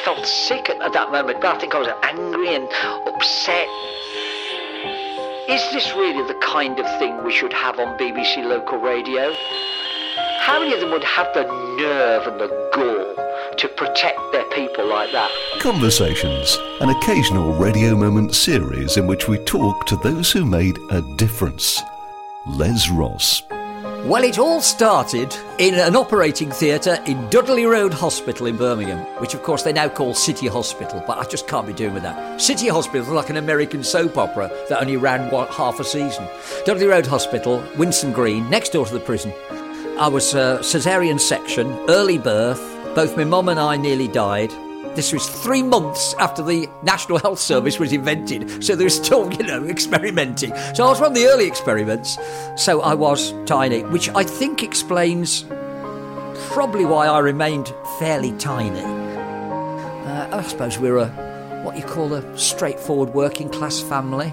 felt sick at that moment, but I think I was angry and upset. Is this really the kind of thing we should have on BBC Local Radio? How many of them would have the nerve and the gall to protect their people like that? Conversations, an occasional Radio Moment series in which we talk to those who made a difference. Les Ross. Well, it all started in an operating theatre in Dudley Road Hospital in Birmingham, which of course they now call City Hospital, but I just can't be doing with that. City Hospital is like an American soap opera that only ran, half a season. Dudley Road Hospital, Winson Green, next door to the prison. I was caesarean section, early birth. Both my mum and I nearly died. This was 3 months after the National Health Service was invented, so they were still, experimenting. So I was one of the early experiments. So I was tiny, which I think explains probably why I remained fairly tiny. I suppose we're what you call a straightforward working class family.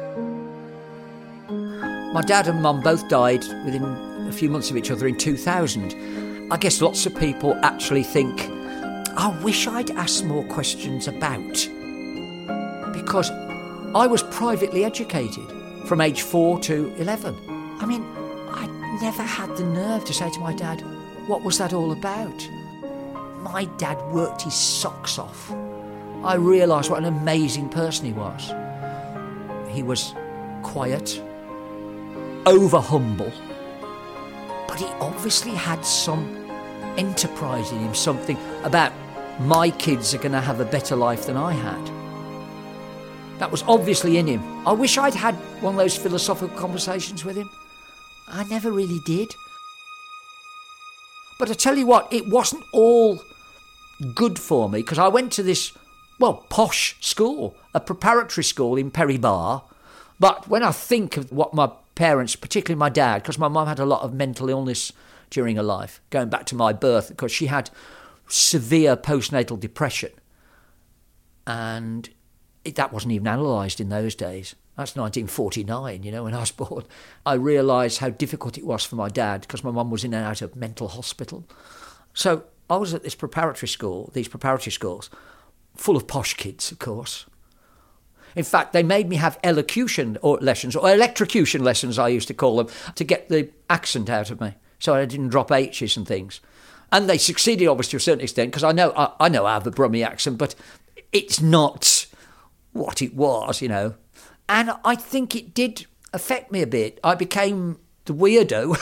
My dad and mum both died within a few months of each other in 2000. I guess lots of people actually think, I wish I'd asked more questions about, because I was privately educated from age 4 to 11. I mean, I never had the nerve to say to my dad, what was that all about? My dad worked his socks off. I realised what an amazing person he was. He was quiet, over-humble, but he obviously had some enterprise in him, something about my kids are going to have a better life than I had. That was obviously in him. I wish I'd had one of those philosophical conversations with him. I never really did. But I tell you what, it wasn't all good for me, because I went to this, posh school, a preparatory school in Perry Bar. But when I think of what my parents, particularly my dad, because my mum had a lot of mental illness during her life, going back to my birth, because she had severe postnatal depression, and that wasn't even analysed in those days. That's 1949, when I was born. I realised how difficult it was for my dad, because my mum was in and out of mental hospital. So I was at this preparatory school, these preparatory schools, full of posh kids, of course. In fact, they made me have elocution lessons, or electrocution lessons, I used to call them, to get the accent out of me, so I didn't drop H's and things. And they succeeded, obviously, to a certain extent, because I know I have a Brummie accent, but it's not what it was, And I think it did affect me a bit. I became the weirdo,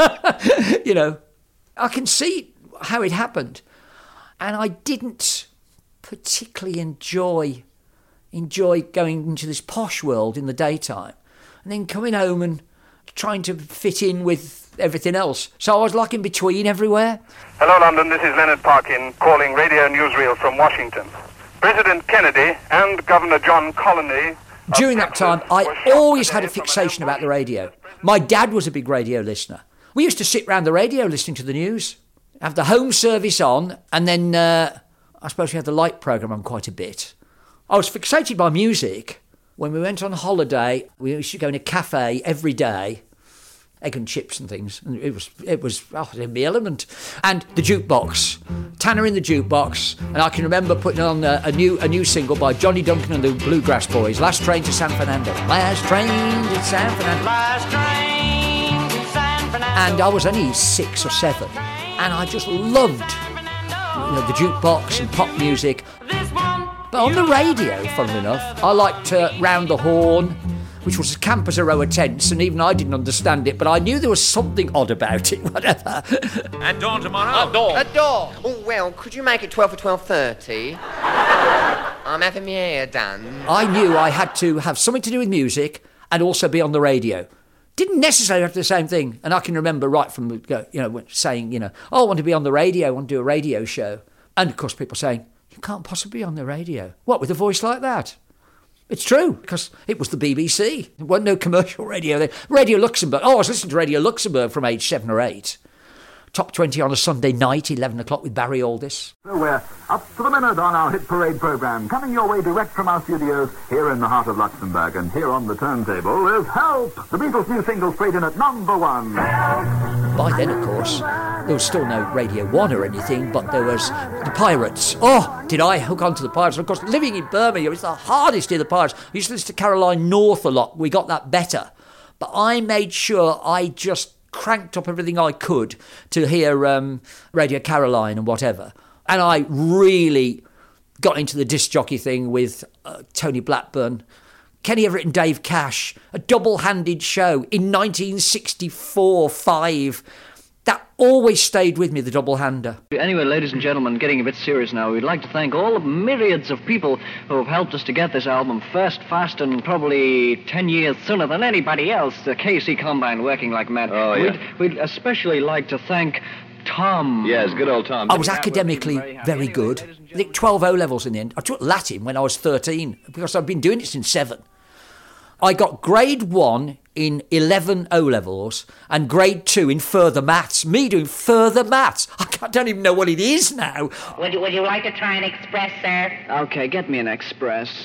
I can see how it happened. And I didn't particularly enjoy going into this posh world in the daytime, and then coming home and trying to fit in with everything else. So I was like in between everywhere. Hello, London. This is Leonard Parkin calling Radio Newsreel from Washington. President Kennedy and Governor John Colony... During that time, I always had a fixation about the radio. My dad was a big radio listener. We used to sit round the radio listening to the news, have the home service on, and then I suppose we had the light programme on quite a bit. I was fixated by music. When we went on holiday, we used to go in a cafe every day, egg and chips and things, and it was in the element. And the jukebox, Tanner in the jukebox, and I can remember putting on a new single by Johnny Duncan and the Bluegrass Boys, Last Train to San Fernando. Last train to San Fernando. Last train to San Fernando. And I was only 6 or 7, and I just loved the jukebox and pop music. But on the radio, funnily enough, I liked Round the Horn, which was as camp as a row of tents, and even I didn't understand it, but I knew there was something odd about it, whatever. At dawn tomorrow? At dawn. Oh, well, could you make it 12 for 12:30? I'm having my hair done. I knew I had to have something to do with music and also be on the radio. Didn't necessarily have to do the same thing. And I can remember right from the saying, I want to be on the radio, I want to do a radio show. And, of course, people saying, you can't possibly be on the radio. What, with a voice like that? It's true, because it was the BBC. There wasn't no commercial radio there. Radio Luxembourg. I was listening to Radio Luxembourg from age 7 or 8. Top 20 on a Sunday night, 11 o'clock with Barry Aldis. So we're up to the minute on our Hit Parade programme, coming your way direct from our studios here in the heart of Luxembourg. And here on the turntable is Help! The Beatles' new single straight in at number 1. By then, of course, course. There was still no Radio 1 or anything, but there was the Pirates. Oh, did I hook onto the Pirates? Of course, living in Birmingham, it was the hardest to hear the Pirates. I used to listen to Caroline North a lot. We got that better. But I made sure I just cranked up everything I could to hear Radio Caroline and whatever. And I really got into the disc jockey thing with Tony Blackburn, Kenny Everett and Dave Cash, a double-handed show in 1964-5. That always stayed with me, the double-hander. Anyway, ladies and gentlemen, getting a bit serious now, we'd like to thank all the myriads of people who have helped us to get this album first, fast, and probably 10 years sooner than anybody else. The KC Combine working like mad. Oh, yeah. We'd especially like to thank Tom. Yes, good old Tom. I was academically very good. I think 12 O-levels in the end. I took Latin when I was 13 because I've been doing it since 7. I got grade 1 in 11 O-levels and grade 2 in further maths. Me doing further maths. I don't even know what it is now. Would you like to try an express, sir? Okay, get me an express.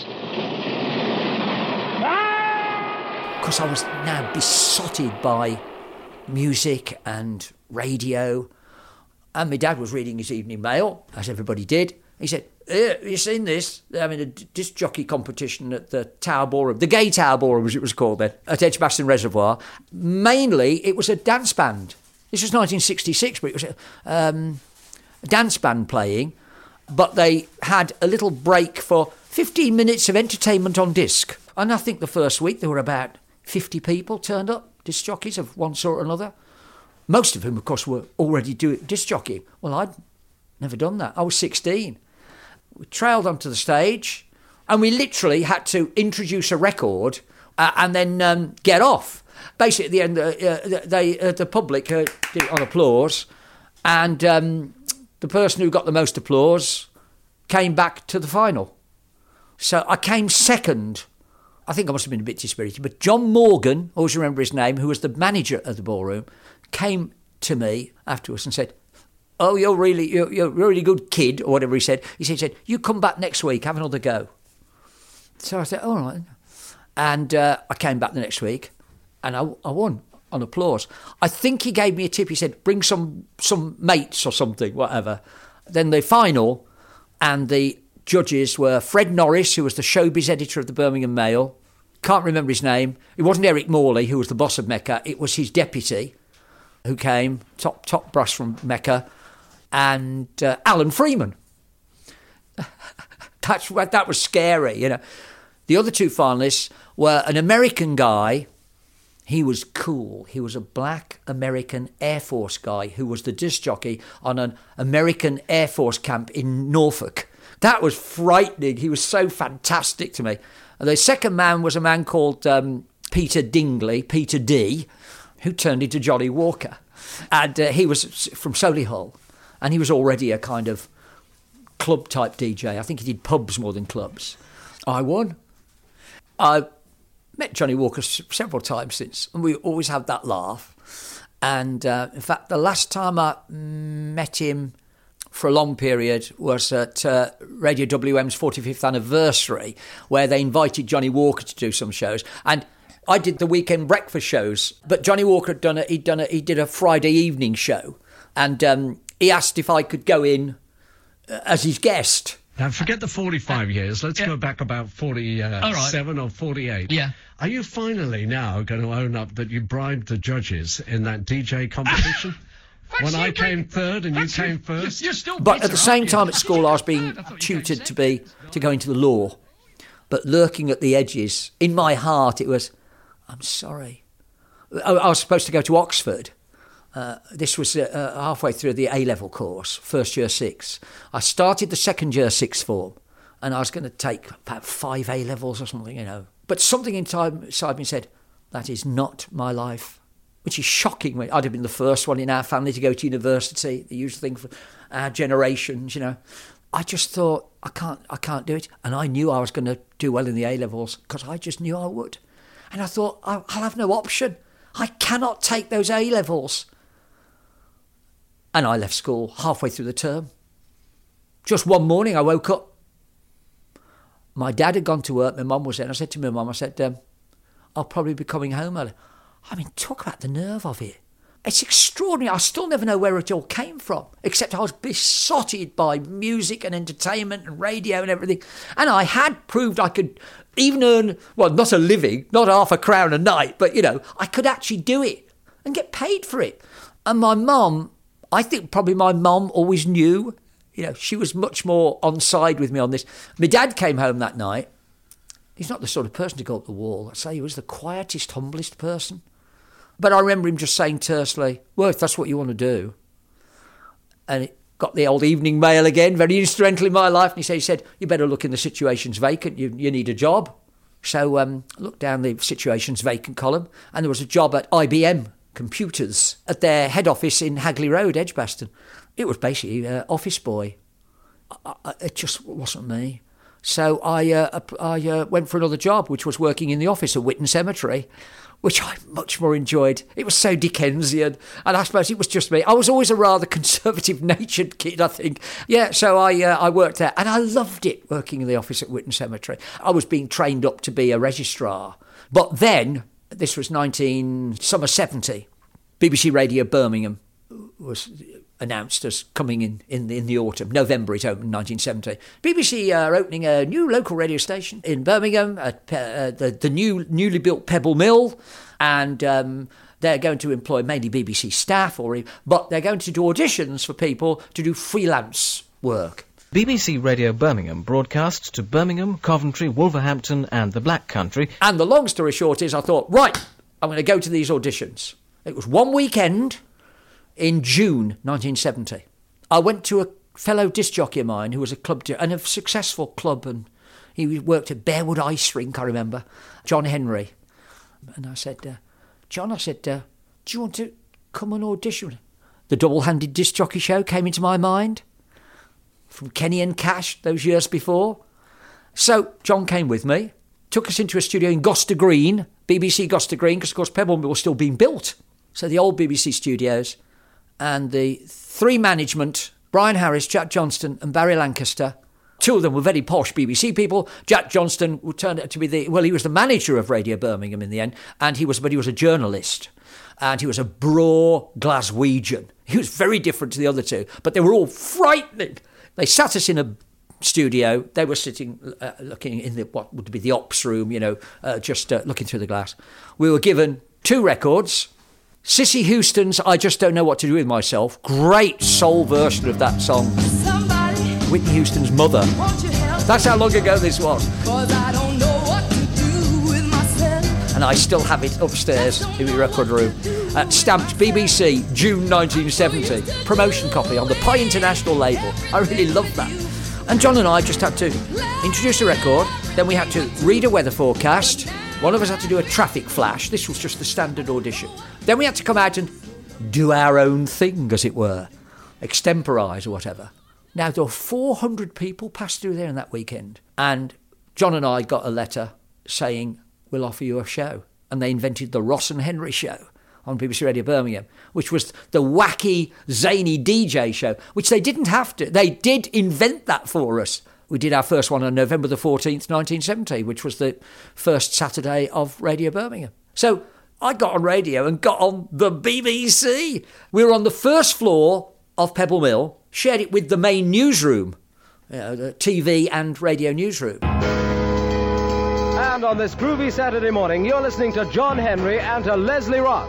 Because I was now besotted by music and radio. And my dad was reading his Evening Mail, as everybody did. He said, have you seen this? They're having a disc jockey competition at the Tower Ballroom, the Gay Tower Ballroom as it was called then, at Edgbaston Reservoir. Mainly, it was a dance band. This was 1966, but it was a dance band playing. But they had a little break for 15 minutes of entertainment on disc. And I think the first week there were about 50 people turned up, disc jockeys of one sort or another. Most of whom, of course, were already doing disc jockeying. Well, I'd never done that. I was 16. We trailed onto the stage and we literally had to introduce a record and then get off. Basically, at the end, the public did it on applause, and the person who got the most applause came back to the final. So I came second. I think I must have been a bit dispirited, but John Morgan, I always remember his name, who was the manager of the ballroom, came to me afterwards and said, "Oh, you're a really good kid," or whatever he said. He said, "You come back next week, have another go." So I said, "All right." And I came back the next week, and I won on applause. I think he gave me a tip. He said, "Bring some mates or something, whatever." Then the final, and the judges were Fred Norris, who was the showbiz editor of the Birmingham Mail. Can't remember his name. It wasn't Eric Morley, who was the boss of Mecca. It was his deputy, who came, top brass from Mecca, and Alan Freeman. That was scary, you know. The other two finalists were an American guy. He was cool. He was a black American Air Force guy who was the disc jockey on an American Air Force camp in Norfolk. That was frightening. He was so fantastic to me. And the second man was a man called Peter Dingley, Peter D., who turned into Johnny Walker. And he was from Solihull. And he was already a kind of club-type DJ. I think he did pubs more than clubs. I won. I met Johnny Walker several times since, and we always had that laugh. And in fact, the last time I met him for a long period was at Radio WM's 45th anniversary, where they invited Johnny Walker to do some shows. And I did the weekend breakfast shows, but Johnny Walker he did a Friday evening show, and he asked if I could go in as his guest. Now, forget the 45 years. Let's go back about 47 or 48. Yeah. Are you finally now going to own up that you bribed the judges in that DJ competition? When I came third and you came first? You're still but bitter, at the same aren't time you? at school I was being tutored to go into the law. But lurking at the edges, in my heart it was, I'm sorry. I was supposed to go to Oxford. This was halfway through the A-level course, first year 6. I started the second year 6 form, and I was going to take about 5 A-levels or something, you know. But something inside me said, that is not my life, which is shocking. I'd have been the first one in our family to go to university, the usual thing for our generations, you know. I just thought, I can't do it. And I knew I was going to do well in the A-levels because I just knew I would. And I thought, I'll have no option. I cannot take those A-levels. And I left school halfway through the term. Just one morning I woke up. My dad had gone to work, my mum was there, and I said to my mum, I'll probably be coming home early. I mean, talk about the nerve of it. It's extraordinary. I still never know where it all came from, except I was besotted by music and entertainment and radio and everything. And I had proved I could even earn, well, not a living, not half a crown a night, but, I could actually do it and get paid for it. And my mum, I think probably my mum always knew, she was much more on side with me on this. My dad came home that night. He's not the sort of person to go up the wall. I'd say he was the quietest, humblest person. But I remember him just saying tersely, well, if that's what you want to do. And it got the old Evening Mail again, very instrumental in my life. And he said, you better look in the situations vacant. You need a job. So I looked down the situations vacant column, and there was a job at IBM Computers at their head office in Hagley Road, Edgbaston. It was basically office boy. It just wasn't me. So I went for another job, which was working in the office at Witton Cemetery, which I much more enjoyed. It was so Dickensian, and I suppose it was just me. I was always a rather conservative-natured kid, I think. Yeah, so I worked there, and I loved it, working in the office at Witton Cemetery. I was being trained up to be a registrar. But then, this was summer 70, BBC Radio Birmingham was announced as coming in the autumn. November it opened, 1970. BBC are opening a new local radio station in Birmingham at the newly built Pebble Mill, and they're going to employ mainly BBC staff, but they're going to do auditions for people to do freelance work. BBC Radio Birmingham broadcasts to Birmingham, Coventry, Wolverhampton and the Black Country. And the long story short is I thought, right, I'm going to go to these auditions. It was one weekend in June 1970. I went to a fellow disc jockey of mine who was and a successful club, and he worked at Bearwood Ice Rink, I remember, John Henry. And I said, John, do you want to come and audition? The double-handed disc jockey show came into my mind from Kenny and Cash those years before. So John came with me, took us into a studio in Gloucester Green, BBC Gloucester Green, because of course Pebble Mill was still being built. So the old BBC studios, and the three management, Brian Harris, Jack Johnston and Barry Lancaster. Two of them were very posh BBC people. Jack Johnston turned out to be he was the manager of Radio Birmingham in the end, but he was a journalist. And he was a braw Glaswegian. He was very different to the other two, but they were all frightening. They sat us in a studio. They were sitting, looking in what would be the ops room, just looking through the glass. We were given 2 records. Cissy Houston's I Just Don't Know What to Do With Myself. Great soul version of that song. Somebody, Whitney Houston's Mother. That's how long ago this was. I don't know what to do with myself. And I still have it upstairs in the record room. Stamped BBC, June 1970. Promotion copy on the Pie International label. I really love that. And John and I just had to introduce a record. Then we had to read a weather forecast. One of us had to do a traffic flash. This was just the standard audition. Then we had to come out and do our own thing, as it were. Extemporise or whatever. Now, there were 400 people passed through there in that weekend. And John and I got a letter saying, we'll offer you a show. And they invented the Ross and Henry show on BBC Radio Birmingham, which was the wacky, zany DJ show, which they didn't have to. They did invent that for us. We did our first one on November the 14th, 1970, which was the first Saturday of Radio Birmingham. So I got on radio and got on the BBC. We were on the first floor of Pebble Mill, shared it with the main newsroom, the TV and radio newsroom. And on this groovy Saturday morning, you're listening to John Henry and to Leslie Ross.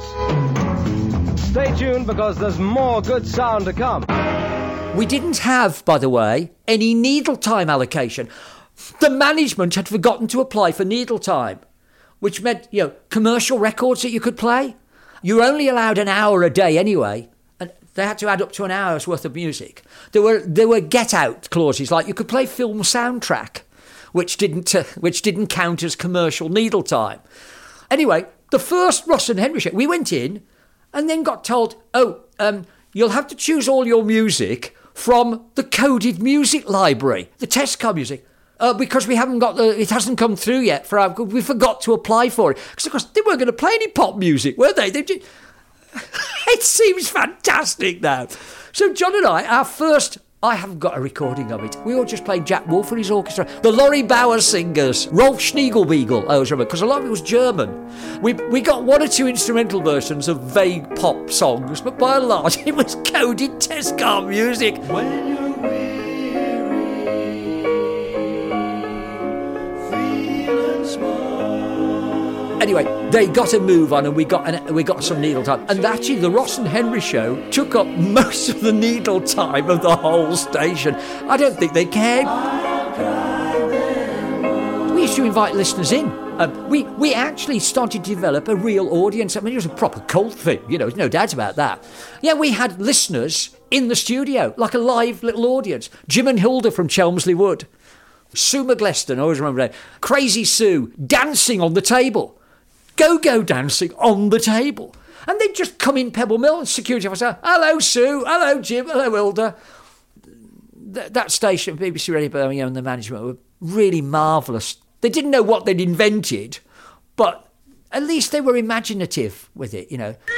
Stay tuned because there's more good sound to come. We didn't have, by the way, any needle time allocation. The management had forgotten to apply for needle time, which meant, commercial records that you could play. You were only allowed an hour a day anyway, and they had to add up to an hour's worth of music. There were get-out clauses, like you could play film soundtrack, which didn't count as commercial needle time. Anyway, the first Ross and Henry show, we went in and then got told, you'll have to choose all your music from the coded music library, the Tesco music, because we haven't got it hasn't come through yet. We forgot to apply for it. Because, of course, they weren't going to play any pop music, were they? It seems fantastic now. So John and I, our first I haven't got a recording of it. We all just played Jack Wolf and his orchestra. The Laurie Bauer Singers, Rolf Schniegelbeigel, I always remember, because a lot of it was German. We got one or two instrumental versions of vague pop songs, but by and large it was coded test car music. When you're Anyway, they got a move on, and we got some needle time. And actually, the Ross and Henry show took up most of the needle time of the whole station. I don't think they cared. We used to invite listeners in. We actually started to develop a real audience. I mean, it was a proper cult thing, there's no doubt about that. Yeah, we had listeners in the studio, like a live little audience. Jim and Hilda from Chelmsley Wood. Sue McGleston, I always remember that. Crazy Sue, dancing on the table. Go-go dancing on the table. And they'd just come in Pebble Mill, and security officer, hello Sue, hello Jim, hello Hilda. That station, BBC Radio Birmingham, and the management were really marvellous. They didn't know what they'd invented, but at least they were imaginative with it,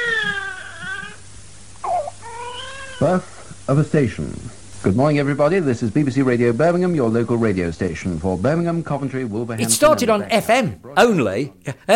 Birth of a station. Good morning, everybody. This is BBC Radio Birmingham, your local radio station for Birmingham, Coventry, Wolverhampton. It started on FM only.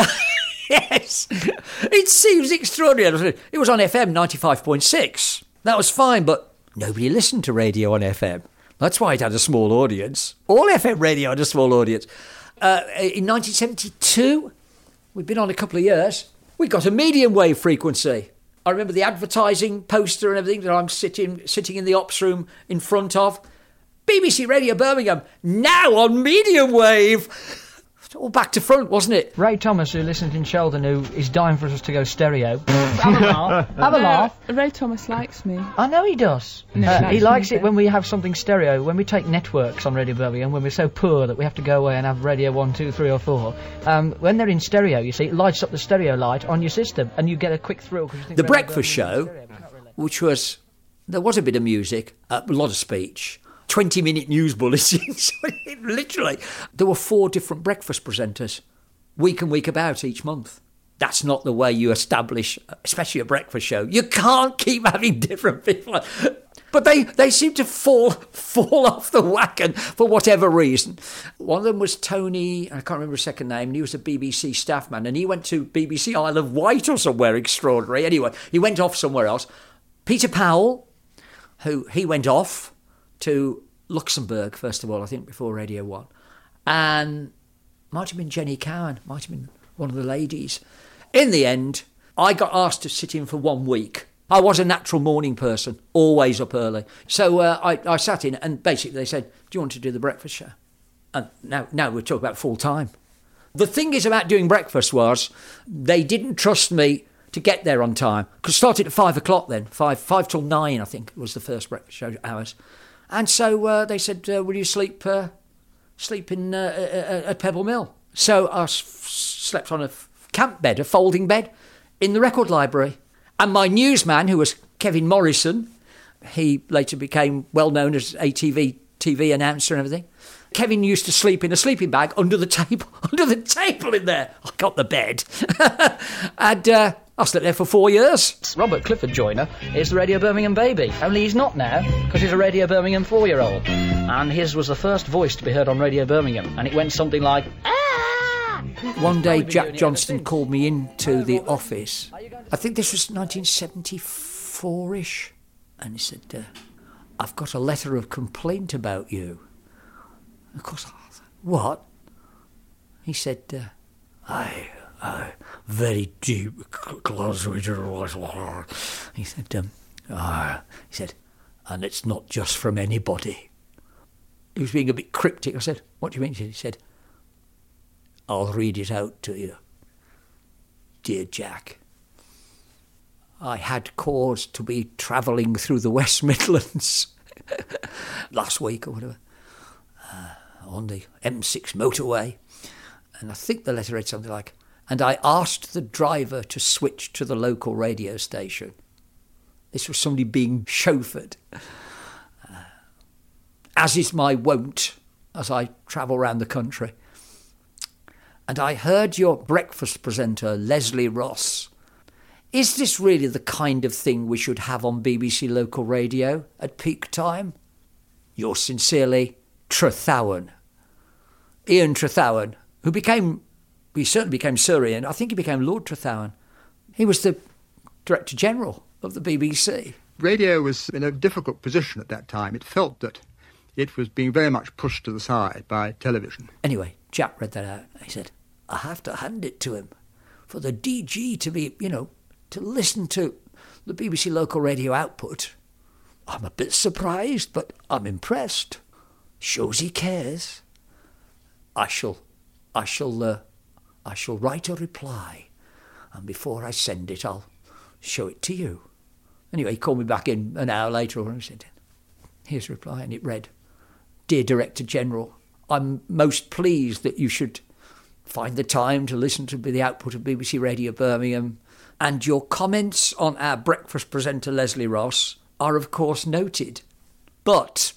Yes. It seems extraordinary. It was on FM 95.6. That was fine, but nobody listened to radio on FM. That's why it had a small audience. All FM radio had a small audience. In 1972, we'd been on a couple of years, we got a medium wave frequency. I remember the advertising poster and everything that I'm sitting in the ops room in front of. BBC Radio Birmingham, now on medium wave. All back to front, wasn't it? Ray Thomas, who listens in Sheldon, who is dying for us to go stereo. Have a laugh. Have a laugh. Ray Thomas likes me. I know he does. No, he likes it when we have something stereo. When we take networks on Radio Birmingham, when we're so poor that we have to go away and have Radio 1, 2, 3 or 4. When they're in stereo, you see, it lights up the stereo light on your system and you get a quick thrill. Cause you think the breakfast show, which was, there was a bit of music, a lot of speech, 20-minute news bulletins. Literally, there were 4 different breakfast presenters, week and week about each month. That's not the way you establish, especially a breakfast show. You can't keep having different people. But they seem to fall off the wagon for whatever reason. One of them was Tony, I can't remember his second name, and he was a BBC staff man, and he went to BBC Isle of Wight or somewhere extraordinary. Anyway, he went off somewhere else. Peter Powell, he went off to Luxembourg, first of all, I think, before Radio 1. And might have been Jenny Cowan, might have been one of the ladies. In the end, I got asked to sit in for 1 week. I was a natural morning person, always up early. So I sat in, and basically they said, do you want to do the breakfast show? And now we're talking about full time. The thing is about doing breakfast was they didn't trust me to get there on time, because it started at 5 o'clock then, 5 till 9, I think, was the first breakfast show hours. And so they said, will you sleep in at Pebble Mill? So I slept on a camp bed, a folding bed, in the record library. And my newsman, who was Kevin Morrison, he later became well known as ATV TV announcer and everything. Kevin used to sleep in a sleeping bag under the table in there. I got the bed. And I slept there for 4 years. Robert Clifford Joyner is the Radio Birmingham baby. Only he's not now, because he's a Radio Birmingham 4-year-old. And his was the first voice to be heard on Radio Birmingham. And it went something like... One day Jack Johnston called me into the office. I think this was 1974-ish. And he said, I've got a letter of complaint about you. Of course, I thought, what? He said, I very deep closet. He said, and it's not just from anybody. He was being a bit cryptic. I said, what do you mean? He said, I'll read it out to you. Dear Jack, I had cause to be travelling through the West Midlands last week or whatever, on the M6 motorway. And I think the letter read something like, and I asked the driver to switch to the local radio station. This was somebody being chauffeured. As is my wont as I travel around the country. And I heard your breakfast presenter, Leslie Ross. Is this really the kind of thing we should have on BBC local radio at peak time? Yours sincerely, Trethowan. Ian Trethowan, he certainly became Sir Ian. I think he became Lord Trethowan. He was the Director General of the BBC. Radio was in a difficult position at that time. It felt that it was being very much pushed to the side by television. Anyway, Jack read that out. He said, I have to hand it to him. For the DG to be, to listen to the BBC local radio output, I'm a bit surprised, but I'm impressed. Shows he cares. I shall write a reply, and before I send it, I'll show it to you. Anyway, he called me back in an hour later, and he said, here's a reply, and it read, Dear Director General, I'm most pleased that you should find the time to listen to the output of BBC Radio Birmingham, and your comments on our breakfast presenter Leslie Ross are of course noted. But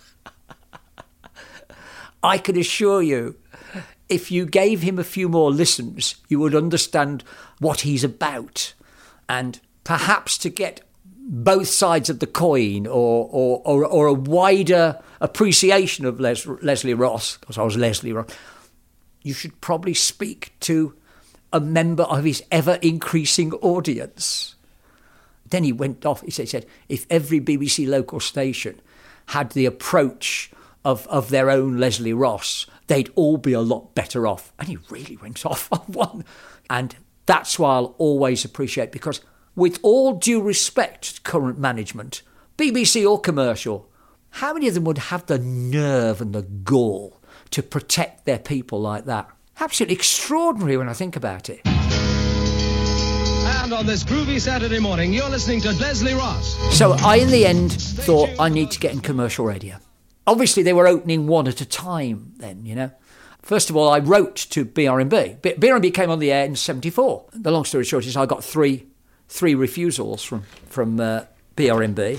I can assure you, if you gave him a few more listens, you would understand what he's about, and perhaps to get both sides of the coin or a wider appreciation of Leslie Ross, because I was Leslie Ross, you should probably speak to a member of his ever-increasing audience. Then he went off, he said, if every BBC local station had the approach of their own Leslie Ross, they'd all be a lot better off. And he really went off on one. And that's why I'll always appreciate, because with all due respect to current management, BBC or commercial, how many of them would have the nerve and the gall to protect their people like that? Absolutely extraordinary when I think about it. And on this groovy Saturday morning, you're listening to Leslie Ross. So I, in the end, thought I need to get in commercial radio. Obviously, they were opening one at a time then, First of all, I wrote to BRMB. BRMB came on the air in 1974. The long story short is I got three refusals from BRMB.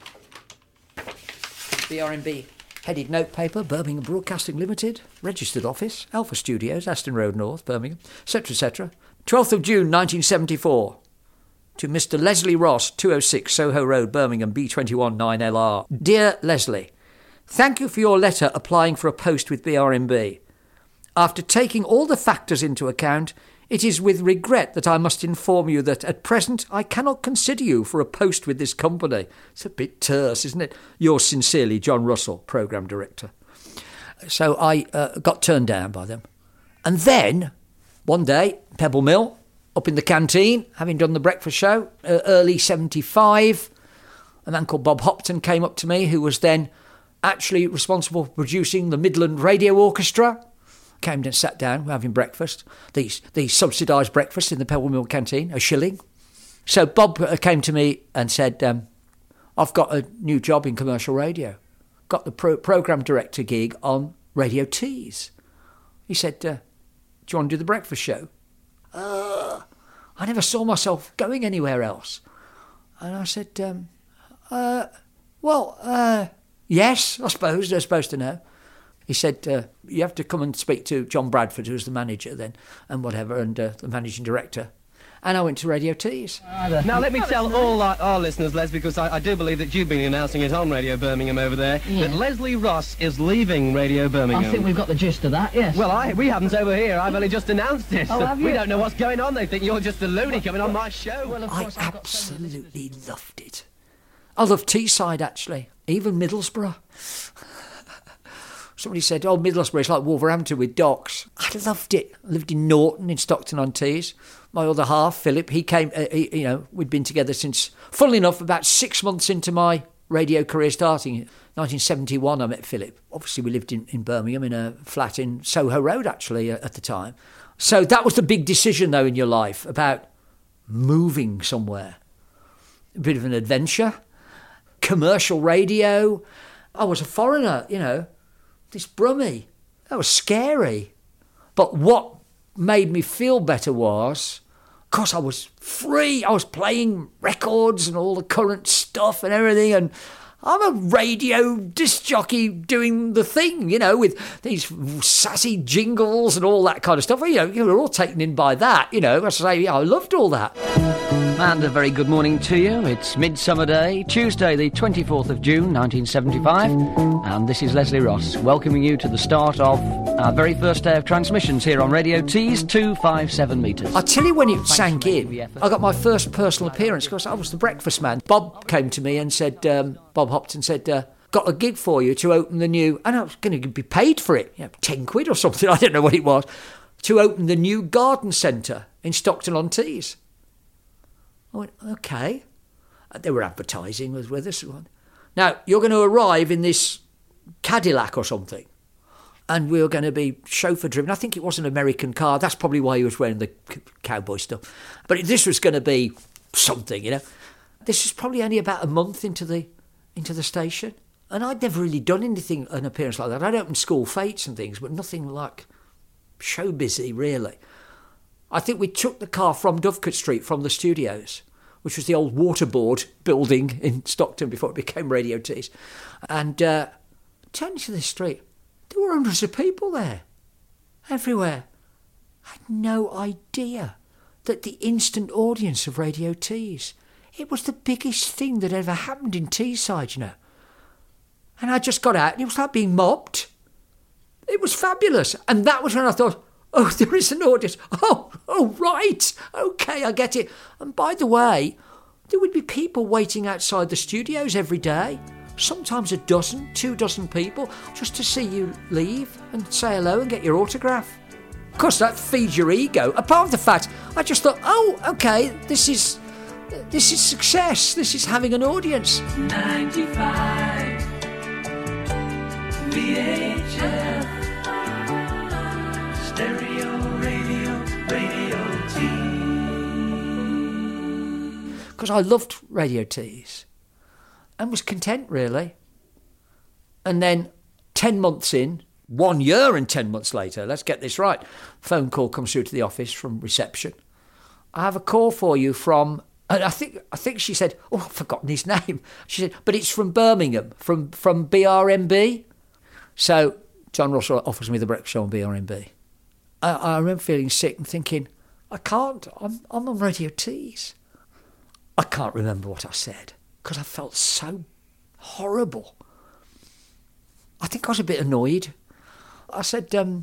BRMB headed notepaper, Birmingham Broadcasting Limited, registered office, Alpha Studios, Aston Road North, Birmingham, etc., etc. 12th of June 1974. To Mr. Leslie Ross, 206 Soho Road, Birmingham, B21 9LR. Dear Leslie, thank you for your letter applying for a post with BRMB. After taking all the factors into account, it is with regret that I must inform you that at present I cannot consider you for a post with this company. It's a bit terse, isn't it? Yours sincerely, John Russell, Programme Director. So I got turned down by them. And then, one day, Pebble Mill, up in the canteen, having done the breakfast show, early 75, a man called Bob Hopton came up to me, who was then actually responsible for producing the Midland Radio Orchestra. Came and sat down, we're having breakfast. These subsidised breakfast in the Pebble Mill canteen, a shilling. So Bob came to me and said, I've got a new job in commercial radio. Got the programme director gig on Radio Tees. He said, do you want to do the breakfast show? I never saw myself going anywhere else. And I said, yes, I suppose. They're supposed to know. He said, you have to come and speak to John Bradford, who was the manager then, and whatever, and the managing director. And I went to Radio Tees. Now, let me tell all our listeners, Les, because I do believe that you've been announcing it on Radio Birmingham over there, that Leslie Ross is leaving Radio Birmingham. I think we've got the gist of that, yes. Well, we haven't over here. I've only just announced it. Oh, have you? We don't know what's going on. They think you're just a loony coming on my show. Well, of course, I absolutely loved it. I loved Teesside, actually. Even Middlesbrough. Somebody said, Middlesbrough is like Wolverhampton with docks. I loved it. I lived in Norton, in Stockton-on-Tees. My other half, Philip, he came, we'd been together since, funnily enough, about 6 months into my radio career starting. 1971, I met Philip. Obviously, we lived in Birmingham in a flat in Soho Road, actually, at the time. So that was the big decision, though, in your life, about moving somewhere. A bit of an adventure. Commercial radio. I was a foreigner, This Brummie, that was scary. But what made me feel better was, of course, I was free. I was playing records and all the current stuff and everything. And I'm a radio disc jockey doing the thing, with these sassy jingles and all that kind of stuff. You were all taken in by that, I say, I loved all that. And a very good morning to you. It's Midsummer Day, Tuesday the 24th of June 1975, and this is Leslie Ross welcoming you to the start of our very first day of transmissions here on Radio T's 257 metres. I tell you when it sank in, I got my first personal appearance because I was the breakfast man. Bob came to me and said, Bob Hopton said, got a gig for you to open the new, and I was going to be paid for it, 10 quid or something, I don't know what it was, to open the new garden centre in Stockton-on-Tees. I went, OK. They were advertising with us. Now, you're going to arrive in this Cadillac or something, and we were going to be chauffeur-driven. I think it was an American car. That's probably why he was wearing the cowboy stuff. But this was going to be something, This was probably only about a month into the station, and I'd never really done an appearance like that. I'd opened school fates and things, but nothing like show busy, really. I think we took the car from Dovecote Street, from the studios, which was the old Waterboard building in Stockton before it became Radio T's, and turned into the street. There were hundreds of people there, everywhere. I had no idea that the instant audience of Radio T's, it was the biggest thing that ever happened in Teesside, And I just got out and it was like being mobbed. It was fabulous. And that was when I thought, oh, there is an audience. Oh, right. OK, I get it. And by the way, there would be people waiting outside the studios every day. Sometimes 2 dozen people just to see you leave and say hello and get your autograph. Of course, that feeds your ego. Apart from the fact, I just thought, oh, OK, this is success. This is having an audience. 95 VHF Stereo Radio T. Because I loved Radio T's and was content, really. And then 10 months in, 1 year and 10 months later, let's get this right, phone call comes through to the office from reception. I have a call for you from, and I think she said, oh, I've forgotten his name. She said, but it's from Birmingham, from BRMB. So John Russell offers me the breakfast show on BRMB. I remember feeling sick and thinking, I can't, I'm on Radio T's. I can't remember what I said because I felt so horrible. I think I was a bit annoyed. I said, I'm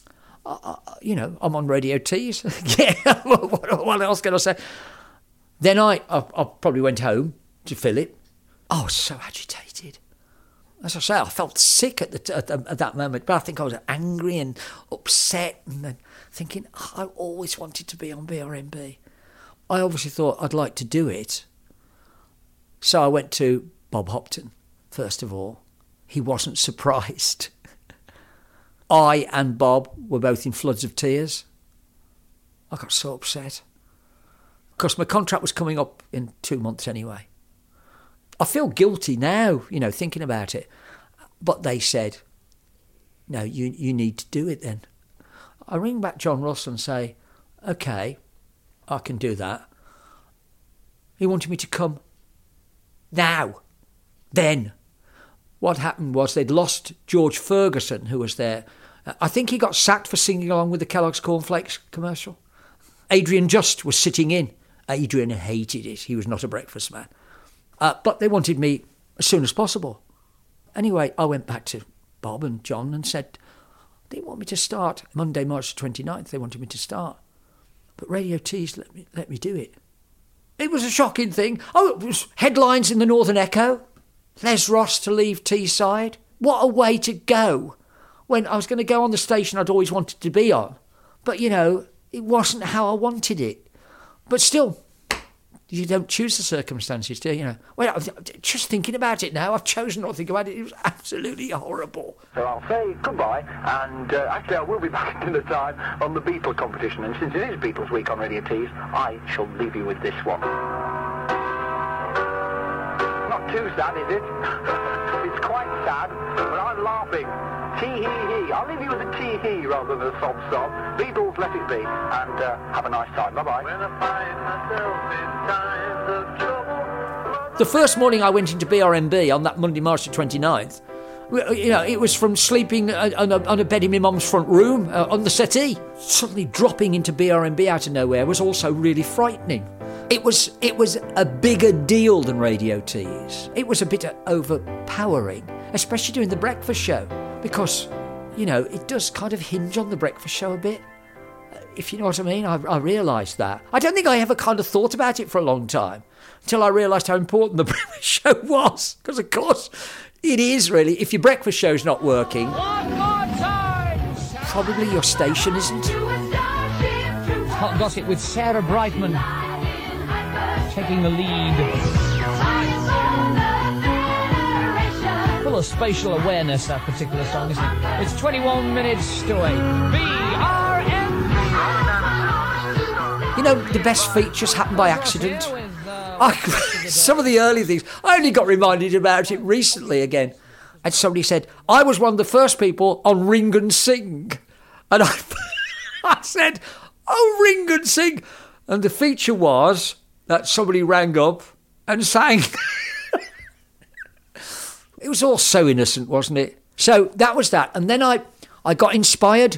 on Radio T's. Yeah, what else can I say? Then I probably went home to Philip. I was so agitated. As I say, I felt sick at that moment, but I think I was angry and upset and thinking, I always wanted to be on BRMB. I obviously thought I'd like to do it. So I went to Bob Hopton, first of all. He wasn't surprised. I and Bob were both in floods of tears. I got so upset. Because my contract was coming up in 2 months anyway. I feel guilty now, thinking about it. But they said, no, you need to do it then. I ring back John Ross and say, OK, I can do that. He wanted me to come now, then. What happened was they'd lost George Ferguson, who was there. I think he got sacked for singing along with the Kellogg's Cornflakes commercial. Adrian Just was sitting in. Adrian hated it. He was not a breakfast man. But they wanted me as soon as possible. Anyway, I went back to Bob and John and said, they want me to start Monday, March the 29th. They wanted me to start. But Radio T's let me do it. It was a shocking thing. Oh, it was headlines in the Northern Echo. Les Ross to leave Teesside. What a way to go. When I was going to go on the station I'd always wanted to be on. But, it wasn't how I wanted it. But still, you don't choose the circumstances, do you? Well, just thinking about it now, I've chosen not to think about it. It was absolutely horrible. So I'll say goodbye, and actually I will be back at dinner time on the Beatle competition. And since it is Beatles Week on Radio T's, I shall leave you with this one. Not too sad, is it? It's quite sad, but I'm laughing. Tee-hee-hee. I'll leave you with a tee-hee rather than a sob-sob. Beatles, let it be, and have a nice time. Bye-bye. When I find myself in times of trouble. The first morning I went into BRMB on that Monday, March the 29th, it was from sleeping on a bed in my mum's front room, on the settee. Suddenly dropping into BRMB out of nowhere was also really frightening. It was a bigger deal than Radio Tease. It was a bit overpowering, especially during the breakfast show, because, you know, it does kind of hinge on the breakfast show a bit, if you know what I mean. I realised that. I don't think I ever kind of thought about it for a long time until I realised how important the breakfast show was, because, of course, it is really. If your breakfast show's not working, probably your station isn't. Hot Gossip with Sarah Brightman taking the lead. Full of spatial awareness, that particular song, isn't it? It's 21 minutes to 8. BRM! You know, the best features happen by accident. Some of the early things, I only got reminded about it recently again. And somebody said, I was one of the first people on Ring and Sing. And I said, oh, Ring and Sing. And the feature was that somebody rang up and sang. It was all so innocent, wasn't it? So that was that. And then I got inspired.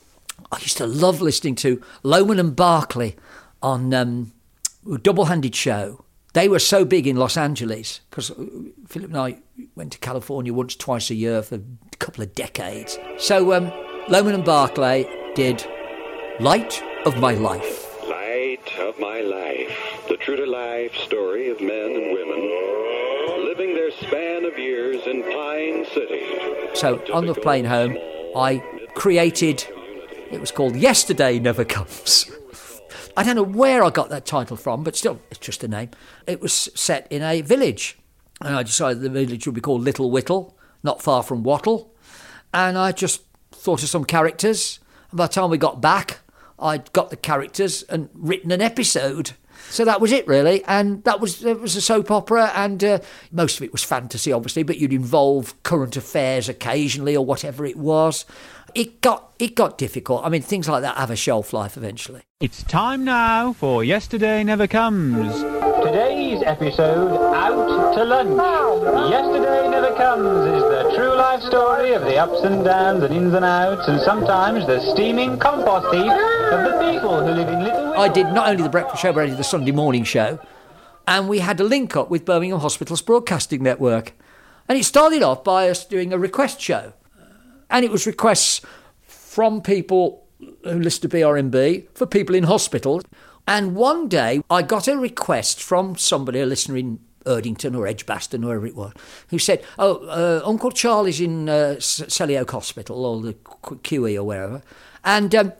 I used to love listening to Lohman and Barclay on a double-handed show. They were so big in Los Angeles, because Philip and I went to California once, twice a year for a couple of decades. So Lohman and Barclay did Light of My Life. Light of my life, the true-to-life story of men and women living their span of years in Pine City. So on the plane home, I created, it was called Yesterday Never Comes. I don't know where I got that title from, but still, it's just a name. It was set in a village, and I decided the village would be called Little Whittle, not far from Wattle. And I just thought of some characters, and by the time we got back, I'd got the characters and written an episode. So that was it, really. And it was a soap opera, and most of it was fantasy, obviously, but you'd involve current affairs occasionally or whatever it was. It got difficult. I mean, things like that have a shelf life eventually. It's time now for Yesterday Never Comes. Today's episode, Out to Lunch. Yesterday Never Comes is the true life story of the ups and downs and ins and outs, and sometimes the steaming compost heap of the people who live in Little Whittle. I did not only the breakfast show, but I did the Sunday morning show, and we had a link up with Birmingham Hospital's Broadcasting Network. And it started off by us doing a request show. And it was requests from people who listen to BRMB for people in hospital. And one day I got a request from somebody, a listener in Erdington or Edgbaston, wherever it was, who said, Uncle Charlie's in Selly Oak Hospital or the QE or wherever. And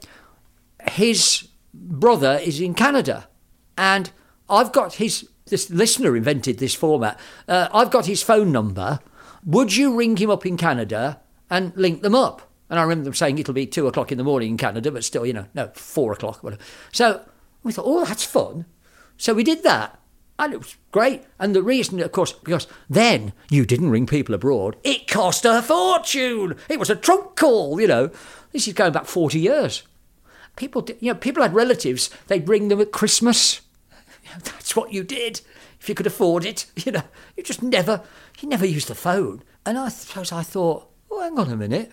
his brother is in Canada. And I've got this listener invented this format. I've got his phone number. Would you ring him up in Canada and link them up? And I remember them saying it'll be 2 o'clock in the morning in Canada, but still, 4 o'clock, whatever. So we thought, oh, that's fun. So we did that, and it was great. And the reason, of course, because then you didn't ring people abroad. It cost a fortune. It was a trunk call, This is going back 40 years. People had relatives. They'd bring them at Christmas. That's what you did if you could afford it. You never used the phone. And I suppose I thought, oh, hang on a minute.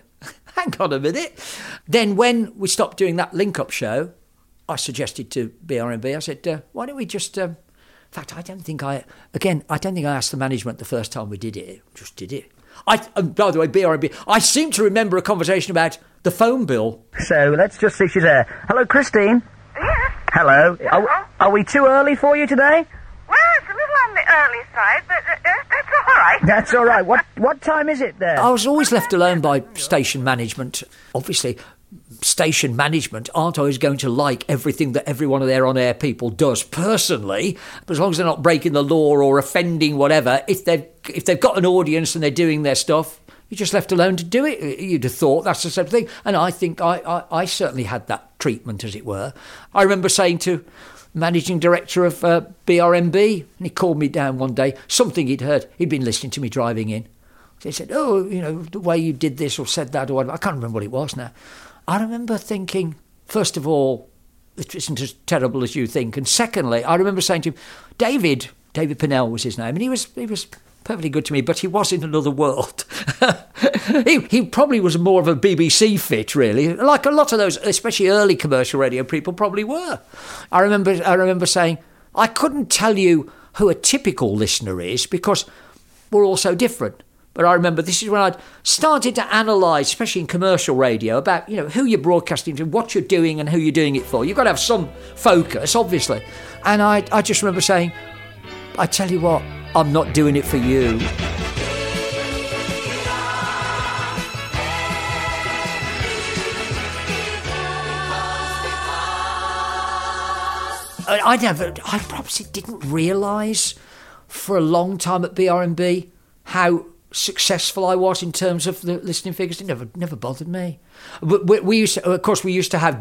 Then when we stopped doing that link-up show, I suggested to BRMB, I said, why don't we just... in fact, I don't think I asked the management the first time we did it. Just did it. By the way, BRMB, I seem to remember a conversation about the phone bill. So let's just see she's there. Hello, Christine. Yes. Hello. Are we too early for you today? Well, it's a little on the early side, but that's all right. That's all right. What time is it there? I was always left alone by station management. Obviously, station management aren't always going to like everything that every one of their on-air people does personally, but as long as they're not breaking the law or offending whatever, if they've got an audience and they're doing their stuff, you're just left alone to do it. You'd have thought that's the same thing. And I think I certainly had that treatment, as it were. I remember saying to managing director of BRMB, and he called me down one day, something he'd heard. He'd been listening to me driving in. So he said, the way you did this or said that or whatever. I can't remember what it was now. I remember thinking, first of all, it isn't as terrible as you think. And secondly, I remember saying to him, David Pinnell was his name, and he was perfectly good to me, but he was in another world. he probably was more of a BBC fit, really, like a lot of those, especially early commercial radio people probably were. I remember saying, I couldn't tell you who a typical listener is because we're all so different. But I remember this is when I'd started to analyse, especially in commercial radio, about, who you're broadcasting to, what you're doing and who you're doing it for. You've got to have some focus, obviously. And I just remember saying, I tell you what, I'm not doing it for you. I probably didn't realise for a long time at BRMB how successful I was in terms of the listening figures. It never bothered me. But we used to have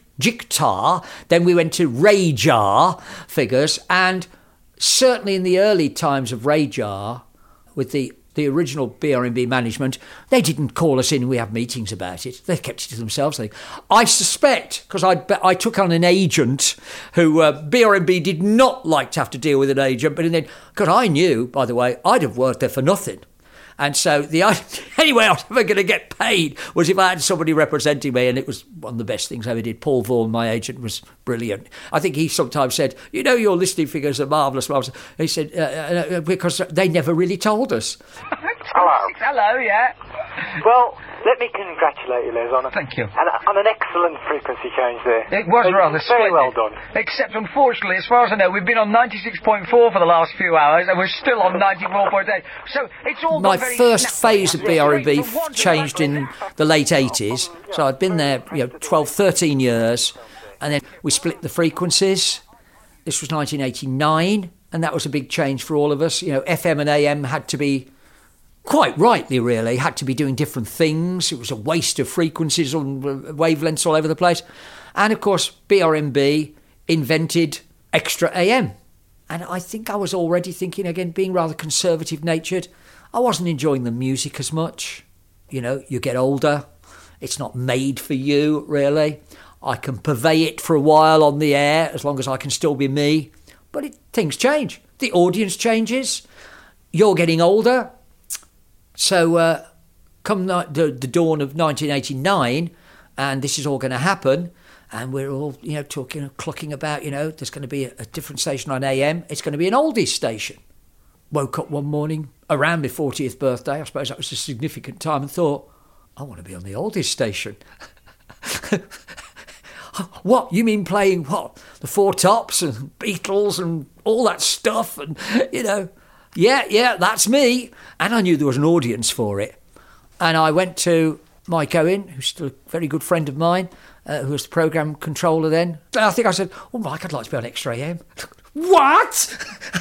JICTAR, then we went to RAJAR figures, and certainly in the early times of RAJAR, with the original BRMB management, they didn't call us in. We have meetings about it. They kept it to themselves. I suspect, because I took on an agent who BRMB did not like to have to deal with an agent, but then, because I knew, by the way, I'd have worked there for nothing. And so the only way I was ever going to get paid was if I had somebody representing me, and it was one of the best things I ever did. Paul Vaughan, my agent, was brilliant. I think he sometimes said, your listening figures are marvellous. He said, because they never really told us. Hello. Hello, yeah. Well, let me congratulate you, Les, on Thank you. On an excellent frequency change there. It was rather very splendid. well done. Except, unfortunately, as far as I know, we've been on 96.4 for the last few hours, and we're still on 94.8. So it's all my first phase of BRMB changed in the late 80s. So I'd been there, 12, 13 years, and then we split the frequencies. This was 1989, and that was a big change for all of us. FM and AM had to be, quite rightly really, had to be doing different things. It was a waste of frequencies on wavelengths all over the place. And of course, BRMB invented Extra AM. And I think I was already thinking, again, being rather conservative-natured, I wasn't enjoying the music as much. You get older. It's not made for you, really. I can purvey it for a while on the air, as long as I can still be me. But things change. The audience changes. You're getting older. So come the dawn of 1989, and this is all going to happen, and we're all, talking, clucking about, there's going to be a different station on AM. It's going to be an oldies station. Woke up one morning around my 40th birthday, I suppose that was a significant time, and thought, I want to be on the oldies station. What? You mean playing what? The Four Tops and Beatles and all that stuff, and, Yeah, that's me. And I knew there was an audience for it. And I went to Mike Owen, who's still a very good friend of mine, who was the programme controller then. And I think I said, Mike, I'd like to be on Extra AM. What?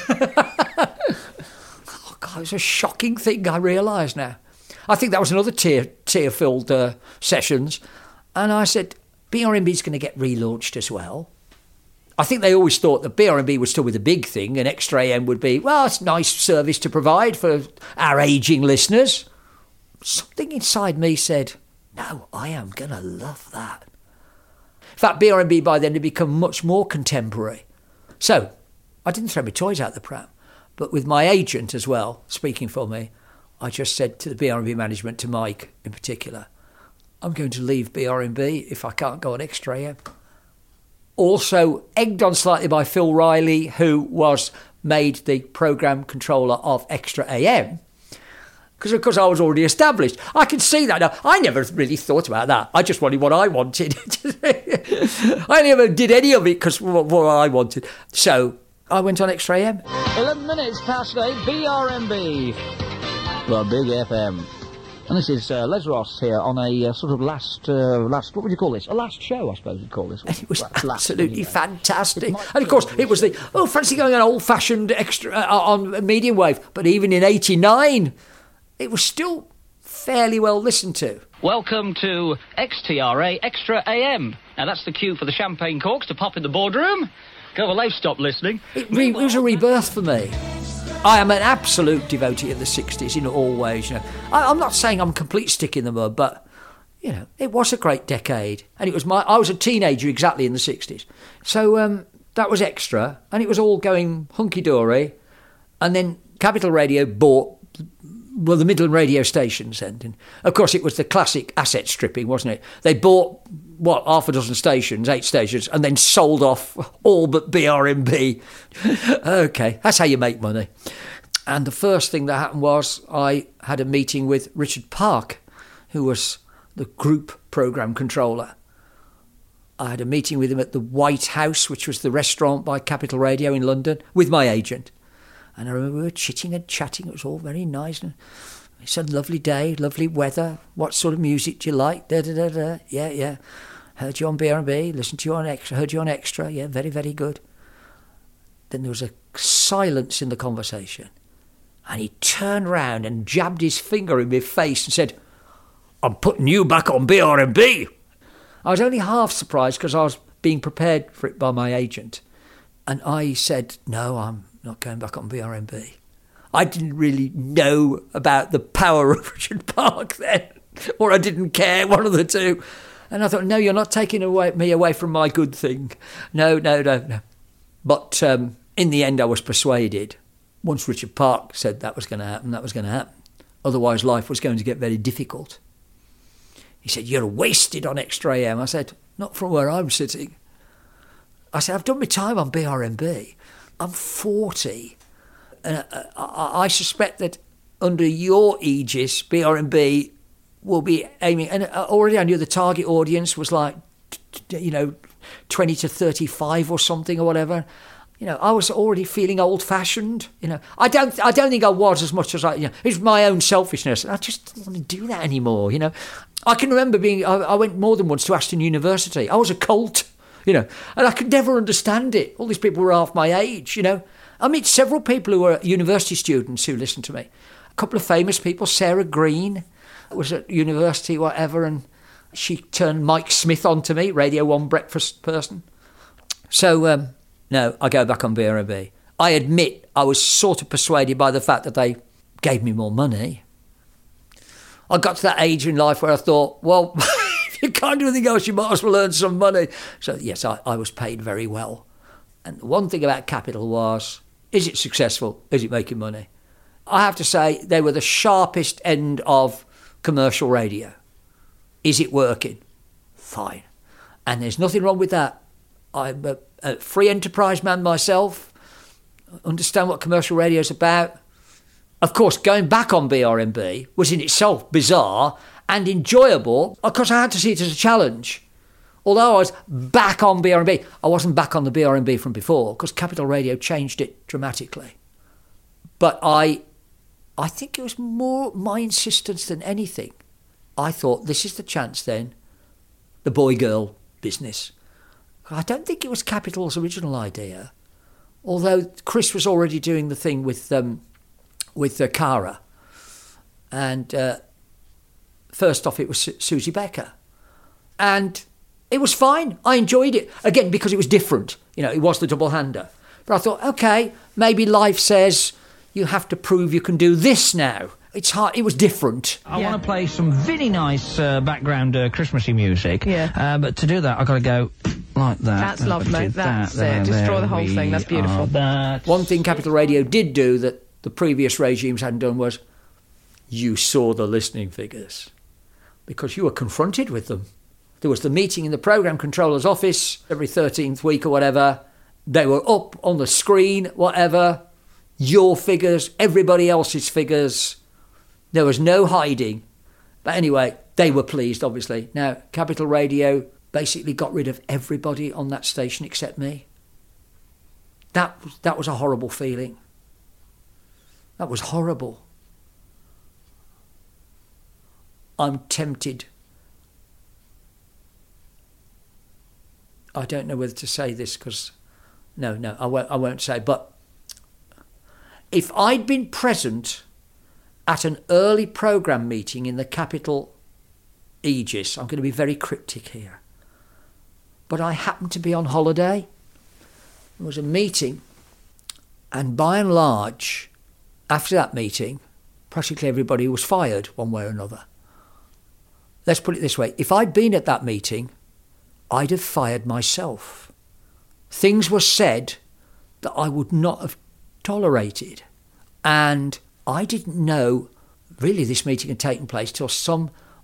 Oh, God, it's a shocking thing, I realise now. I think that was another tear-filled sessions. And I said, BRMB's going to get relaunched as well. I think they always thought that BRMB would still be the big thing and Extra AM would be, well, it's a nice service to provide for our ageing listeners. Something inside me said, no, I am going to love that. In fact, BRMB by then had become much more contemporary. So I didn't throw my toys out the pram, but with my agent as well, speaking for me, I just said to the BRMB management, to Mike in particular, I'm going to leave BRMB if I can't go on Extra AM. Also egged on slightly by Phil Riley, who was made the programme controller of Extra AM. Because, of course, I was already established. I can see that now. I never really thought about that. I just wanted what I wanted. I never did any of it because what I wanted. So I went on Extra AM. 11 minutes past 8, BRMB. The Big FM. And this is Les Ross here on a sort of last, what would you call this? A last show, I suppose you'd call this. It was absolutely fantastic. And of course, it was fancy going on old-fashioned extra on medium wave. But even in 89, it was still fairly well listened to. Welcome to XTRA Extra AM. Now that's the cue for the champagne corks to pop in the boardroom. Go, well, they've stopped listening. It was a rebirth for me. I am an absolute devotee of the 60s in all ways. I'm not saying I'm a complete stick in the mud, but, it was a great decade. And I was a teenager exactly in the 60s. So that was Extra, and it was all going hunky-dory. And then Capital Radio bought, the Midland radio stations. And of course, it was the classic asset stripping, wasn't it? They bought half a dozen stations, 8 stations, and then sold off all but BRMB. OK, that's how you make money. And the first thing that happened was I had a meeting with Richard Park, who was the group programme controller. I had a meeting with him at the White House, which was the restaurant by Capital Radio in London, with my agent. And I remember we were chitting and chatting. It was all very nice. And he said, lovely day, lovely weather. What sort of music do you like? Da-da-da-da. Yeah. Heard you on BRB, listened to you on Extra, heard you on Extra. Yeah, very, very good. Then there was a silence in the conversation. And he turned round and jabbed his finger in my face and said, I'm putting you back on BRB. I was only half surprised because I was being prepared for it by my agent. And I said, no, I'm not going back on BRMB. I didn't really know about the power of Richard Park then, or I didn't care, one of the two. And I thought, no, you're not taking me away from my good thing. No. But in the end, I was persuaded. Once Richard Park said that was going to happen, that was going to happen. Otherwise, life was going to get very difficult. He said, you're wasted on Extra AM. I said, not from where I'm sitting. I said, I've done my time on BRMB. I'm 40. And I suspect that under your aegis, BRMB will be aiming... And already I knew the target audience was like, 20 to 35 or something or whatever. I was already feeling old-fashioned. I don't think I was as much as it was my own selfishness. I just didn't want to do that anymore. I can remember I went more than once to Aston University. I was a colt, and I could never understand it. All these people were half my age. I meet several people who were university students who listened to me. A couple of famous people. Sarah Green was at university, whatever, and she turned Mike Smith on to me, Radio 1 breakfast person. So. No, I go back on BRB. I admit I was sort of persuaded by the fact that they gave me more money. I got to that age in life where I thought, well, if you can't do anything else, you might as well earn some money. So, yes, I was paid very well. And the one thing about Capital was, is it successful? Is it making money? I have to say, they were the sharpest end of commercial radio. Is it working? Fine. And there's nothing wrong with that. I'm a free enterprise man myself, understand what commercial radio is about. Of course, going back on BRMB was in itself bizarre and enjoyable because I had to see it as a challenge. Although I was back on BRMB, I wasn't back on the BRMB from before because Capital Radio changed it dramatically. But I think it was more my insistence than anything. I thought, this is the chance then, the boy-girl business. I don't think it was Capital's original idea, although Chris was already doing the thing with Cara. And first off, it was Susie Becker. And it was fine. I enjoyed it. Again, because it was different. It was the double-hander. But I thought, OK, maybe life says you have to prove you can do this now. It's hard. It was different. I want to play some very nice background Christmassy music. Yeah. But to do that, I've got to go like that. That's lovely. That's it. Destroy the whole thing. That's beautiful. One thing Capital Radio did do that the previous regimes hadn't done was you saw the listening figures because you were confronted with them. There was the meeting in the programme controller's office every 13th week or whatever. They were up on the screen, whatever. Your figures, everybody else's figures. There was no hiding. But anyway, they were pleased, obviously. Now, Capital Radio basically got rid of everybody on that station except me. That was a horrible feeling. That was horrible. I'm tempted. I don't know whether to say this because... No, I won't say. But if I'd been present at an early programme meeting in the Capital aegis, I'm going to be very cryptic here, but I happened to be on holiday. There was a meeting, and by and large, after that meeting, practically everybody was fired one way or another. Let's put it this way. If I'd been at that meeting, I'd have fired myself. Things were said that I would not have tolerated. And I didn't know, really, this meeting had taken place till some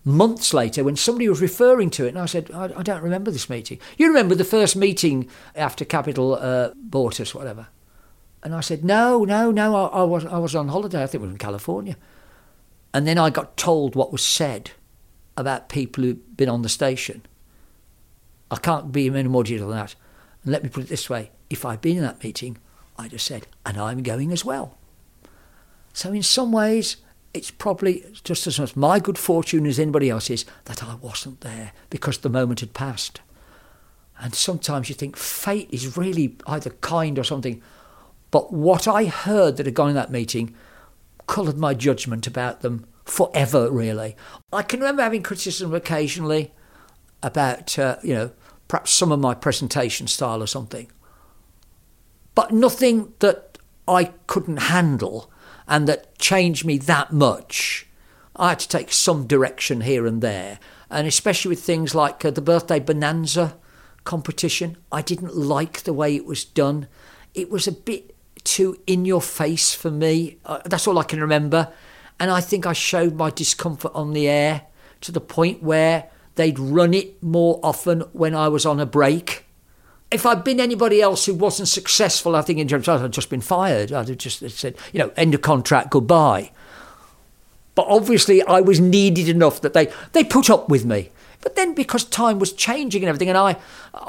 months later when somebody was referring to it, and I said, I don't remember this meeting. You remember the first meeting after Capital bought us, whatever? And I said, no, I was on holiday. I think we were in California. And then I got told what was said about people who'd been on the station. I can't be any more detailed than that. And let me put it this way. If I'd been in that meeting, I'd have said, and I'm going as well. So in some ways, it's probably just as much my good fortune as anybody else's that I wasn't there because the moment had passed. And sometimes you think fate is really either kind or something. But what I heard that had gone in that meeting coloured my judgment about them forever, really. I can remember having criticism occasionally about, perhaps some of my presentation style or something. But nothing that I couldn't handle and that changed me that much. I had to take some direction here and there, and especially with things like the birthday bonanza competition. I didn't like the way it was done. It was a bit too in your face for me. That's all I can remember. And I think I showed my discomfort on the air to the point where they'd run it more often when I was on a break. If I'd been anybody else who wasn't successful, I think in terms of I'd just been fired. I'd have just said, end of contract, goodbye. But obviously I was needed enough that they put up with me. But then because time was changing and everything, and I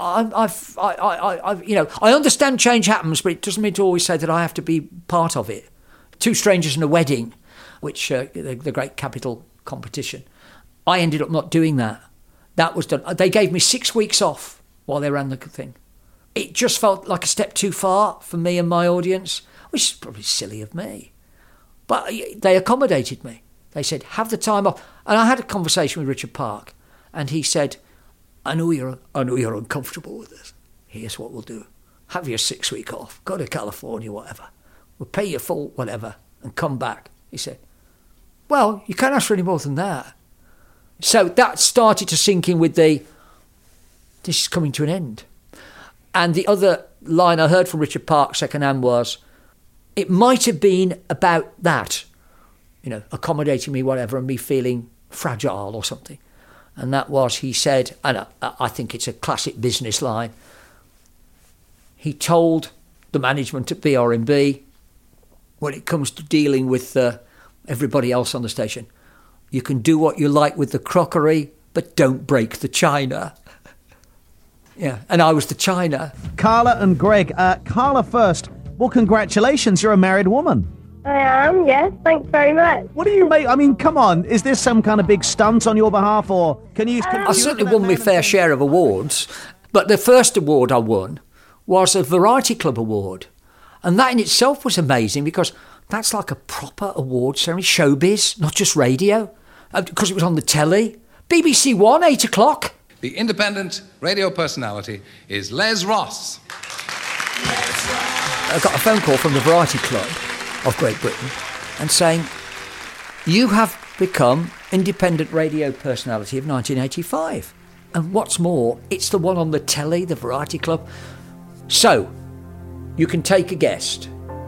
understand change happens, but it doesn't mean to always say that I have to be part of it. Two Strangers and a Wedding, which the great Capital competition, I ended up not doing that. That was done. They gave me 6 weeks off while they ran the thing. It just felt like a step too far for me and my audience, which is probably silly of me. But they accommodated me. They said, have the time off. And I had a conversation with Richard Park, and he said, I know you're uncomfortable with this. Here's what we'll do. Have your 6 week off. Go to California, whatever. We'll pay you full whatever and come back. He said, well, you can't ask for any more than that. So that started to sink in with this is coming to an end. And the other line I heard from Richard Park secondhand was, it might have been about that, accommodating me, whatever, and me feeling fragile or something. And that was, he said, and I think it's a classic business line, he told the management at BRMB, when it comes to dealing with everybody else on the station, you can do what you like with the crockery, but don't break the china. Yeah, and I was the china. Carla and Greg. Carla first. Well, congratulations, you're a married woman. I am, yes, thanks very much. What do you make? I mean, come on, is this some kind of big stunt on your behalf, or can you... I certainly won my fair share of awards, but the first award I won was a Variety Club award. And that in itself was amazing, because that's like a proper award ceremony, showbiz, not just radio, because it was on the telly. BBC One, 8 o'clock. The independent radio personality is Les Ross. I got a phone call from the Variety Club of Great Britain and saying, you have become independent radio personality of 1985. And what's more, it's the one on the telly, the Variety Club. So, you can take a guess.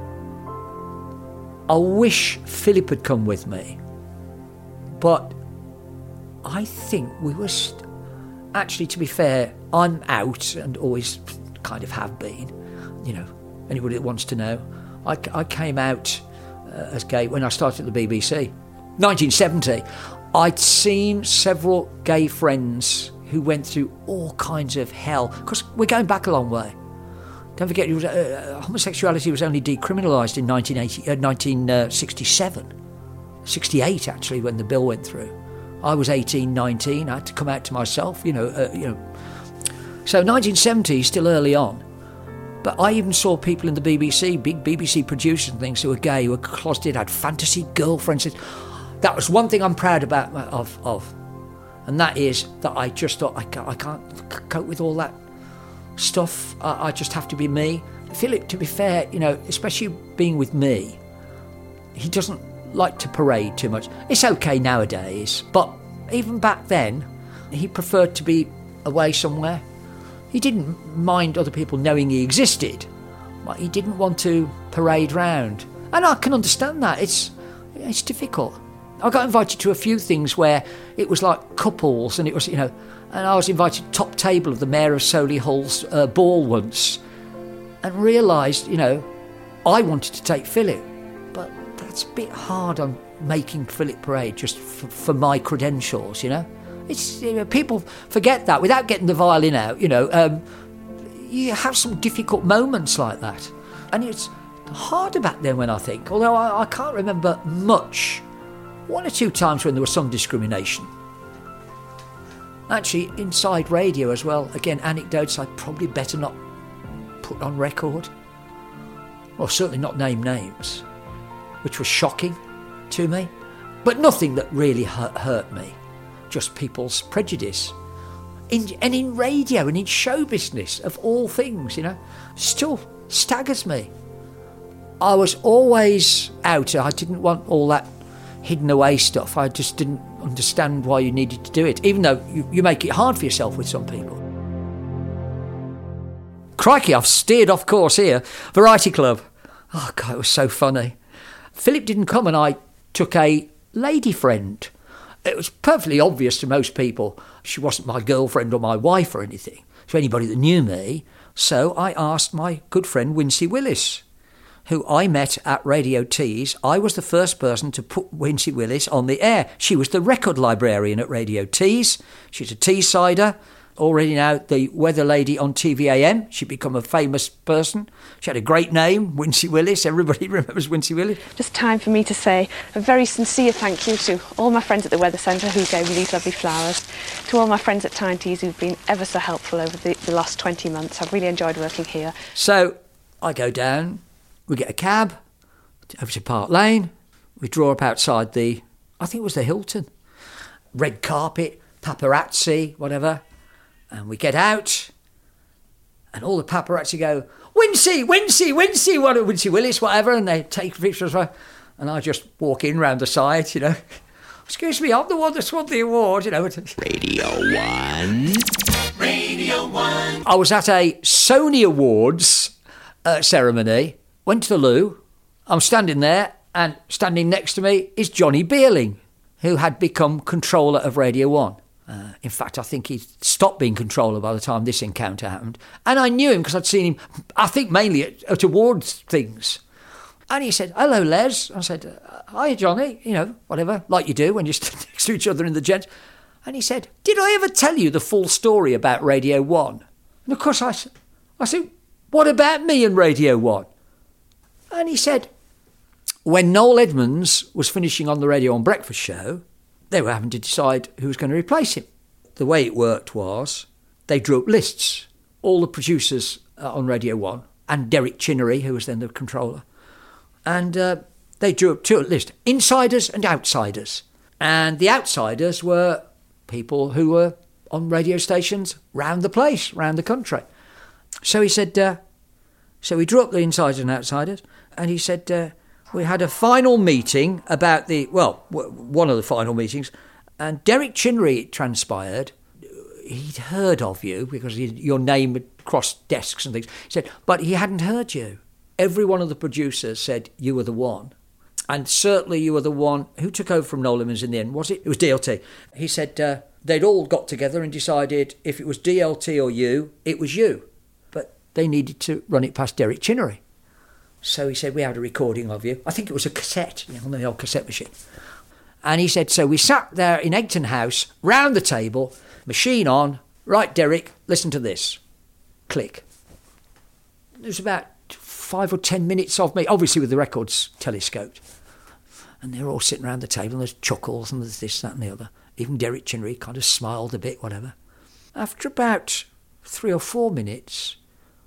I wish Philip had come with me, but I think we were... Actually, to be fair, I'm out and always kind of have been. Anybody that wants to know. I came out as gay when I started at the BBC. 1970. I'd seen several gay friends who went through all kinds of hell, because we're going back a long way. Don't forget, homosexuality was only decriminalised in 1967. 68, actually, when the bill went through. I was 18, 19. I had to come out to myself, So 1970 is still early on. But I even saw people in the BBC, big BBC producers and things, who were gay, who were closeted, had fantasy girlfriends. That was one thing I'm proud about of. And that is that I just thought, I can't cope with all that stuff. I just have to be me. Philip, to be fair, especially being with me, he doesn't like to parade too much. It's okay nowadays, but even back then, he preferred to be away somewhere. He didn't mind other people knowing he existed, but he didn't want to parade round. And I can understand that. It's difficult. I got invited to a few things where it was like couples, and it was, and I was invited top table of the Mayor of Solihull's ball once, and realised, I wanted to take Philip, but that's a bit hard on making Philip Parade just for my credentials, It's people forget that without getting the violin out, you have some difficult moments like that. And it's harder back then when I think, although I can't remember much. One or two times when there was some discrimination. Actually, inside radio as well, again, anecdotes I'd probably better not put on record. Or certainly not name names, which was shocking to me. But nothing that really hurt me. Just people's prejudice. And in radio and in show business, of all things, still staggers me. I was always out. I didn't want all that hidden away stuff. I just didn't understand why you needed to do it, even though you make it hard for yourself with some people. Crikey, I've steered off course here. Variety Club. Oh, God, it was so funny. Philip didn't come and I took a lady friend. It was perfectly obvious to most people she wasn't my girlfriend or my wife or anything, to anybody that knew me. So I asked my good friend Wincy Willis, who I met at Radio Tees. I was the first person to put Wincy Willis on the air. She was the record librarian at Radio Tees. She's a Teessider. Already now the weather lady on TVAM. She'd become a famous person. She had a great name, Wincy Willis. Everybody remembers Wincy Willis. Just time for me to say a very sincere thank you to all my friends at the Weather Centre who gave me these lovely flowers, to all my friends at Tyne Tees who've been ever so helpful over the last 20 months. I've really enjoyed working here. So I go down, we get a cab over to Park Lane, we draw up outside I think it was the Hilton. Red carpet, paparazzi, whatever. And we get out, and all the paparazzi go, Wincy, Wincy Willis, whatever, and they take pictures. And I just walk in round the side, Excuse me, I'm the one that won the award, Radio 1. Radio 1. I was at a Sony Awards ceremony, went to the loo, I'm standing there, and standing next to me is Johnny Beerling, who had become controller of Radio 1. In fact, I think he stopped being controller by the time this encounter happened. And I knew him because I'd seen him, I think, mainly at awards things. And he said, hello, Les. I said, hi, Johnny, whatever, like you do when you stand next to each other in the gents. And he said, did I ever tell you the full story about Radio 1? And of course I said, what about me and Radio 1? And he said, when Noel Edmonds was finishing on the Radio 1 breakfast show, they were having to decide who was going to replace him. The way it worked was they drew up lists, all the producers on Radio 1, and Derek Chinnery, who was then the controller. And they drew up two lists, insiders and outsiders. And the outsiders were people who were on radio stations round the place, round the country. So he said, so we drew up the insiders and outsiders, and he said, we had a final meeting about one of the final meetings, and Derek Chinnery, it transpired, he'd heard of you because your name had crossed desks and things. He said, but he hadn't heard you. Every one of the producers said you were the one. And certainly you were the one who took over from Noel Edmonds in the end, was it? It was DLT. He said they'd all got together and decided if it was DLT or you, it was you. But they needed to run it past Derek Chinnery. So he said, we had a recording of you. I think it was a cassette, on the old cassette machine. And he said, so we sat there in Egton House, round the table, machine on. Right, Derek, listen to this. Click. There was about 5 or 10 minutes of me, obviously with the records telescoped. And they're all sitting around the table, and there's chuckles, and there's this, that, and the other. Even Derek Chinnery kind of smiled a bit, whatever. After about 3 or 4 minutes,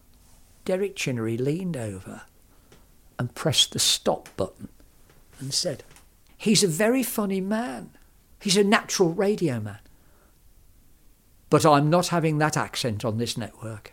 Derek Chinnery leaned over and pressed the stop button and said, he's a very funny man. He's a natural radio man. But I'm not having that accent on this network.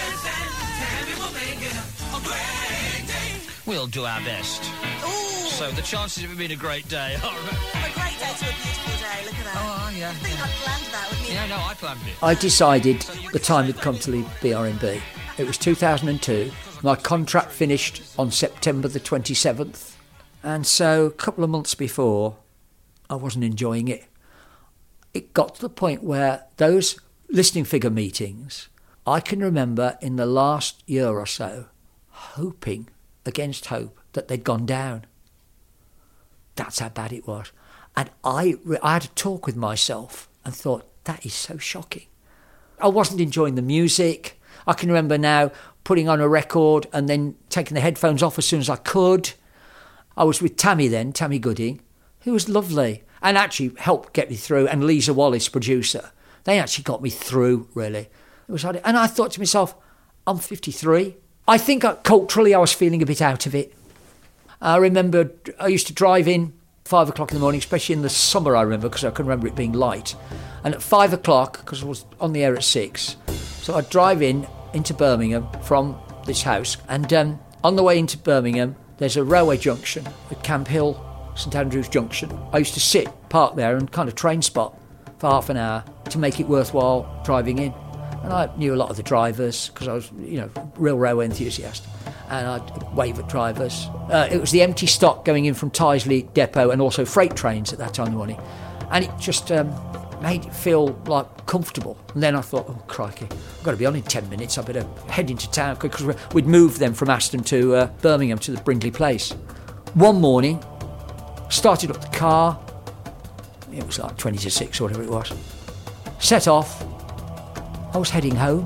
We'll do our best. Ooh. So the chances of it being a great day are... A great day to a beautiful day, look at that. Oh, yeah. I think I'd planned that, wouldn't you? Yeah, no, I planned it. I decided the time had come to leave BRMB. It was 2002. My contract finished on September the 27th. And so a couple of months before, I wasn't enjoying it. It got to the point where those listening figure meetings, I can remember in the last year or so, hoping against hope that they'd gone down. That's how bad it was. And I had a talk with myself and thought, that is so shocking. I wasn't enjoying the music. I can remember now putting on a record and then taking the headphones off as soon as I could. I was with Tammy then, Tammy Gooding, who was lovely and actually helped get me through, and Lisa Wallace, producer. They actually got me through, really. It was hard. And I thought to myself, I'm 53. I think culturally I was feeling a bit out of it. I remember I used to drive in 5 o'clock in the morning, especially in the summer, I remember, because I can remember it being light. And at 5 o'clock, because I was on the air at 6, so I'd drive into Birmingham from this house. And on the way into Birmingham, there's a railway junction at Camp Hill, St Andrews Junction. I used to park there and kind of train spot for half an hour to make it worthwhile driving in. And I knew a lot of the drivers because I was, real railway enthusiast. And I'd wave at drivers. It was the empty stock going in from Tyseley Depot and also freight trains at that time of the morning. And it just made it feel like comfortable. And then I thought, oh, crikey, I've got to be on in 10 minutes. I better head into town because we'd moved then from Aston to Birmingham to the Brindley Place. One morning, started up the car. It was like 20 to 6 or whatever it was. Set off. I was heading home.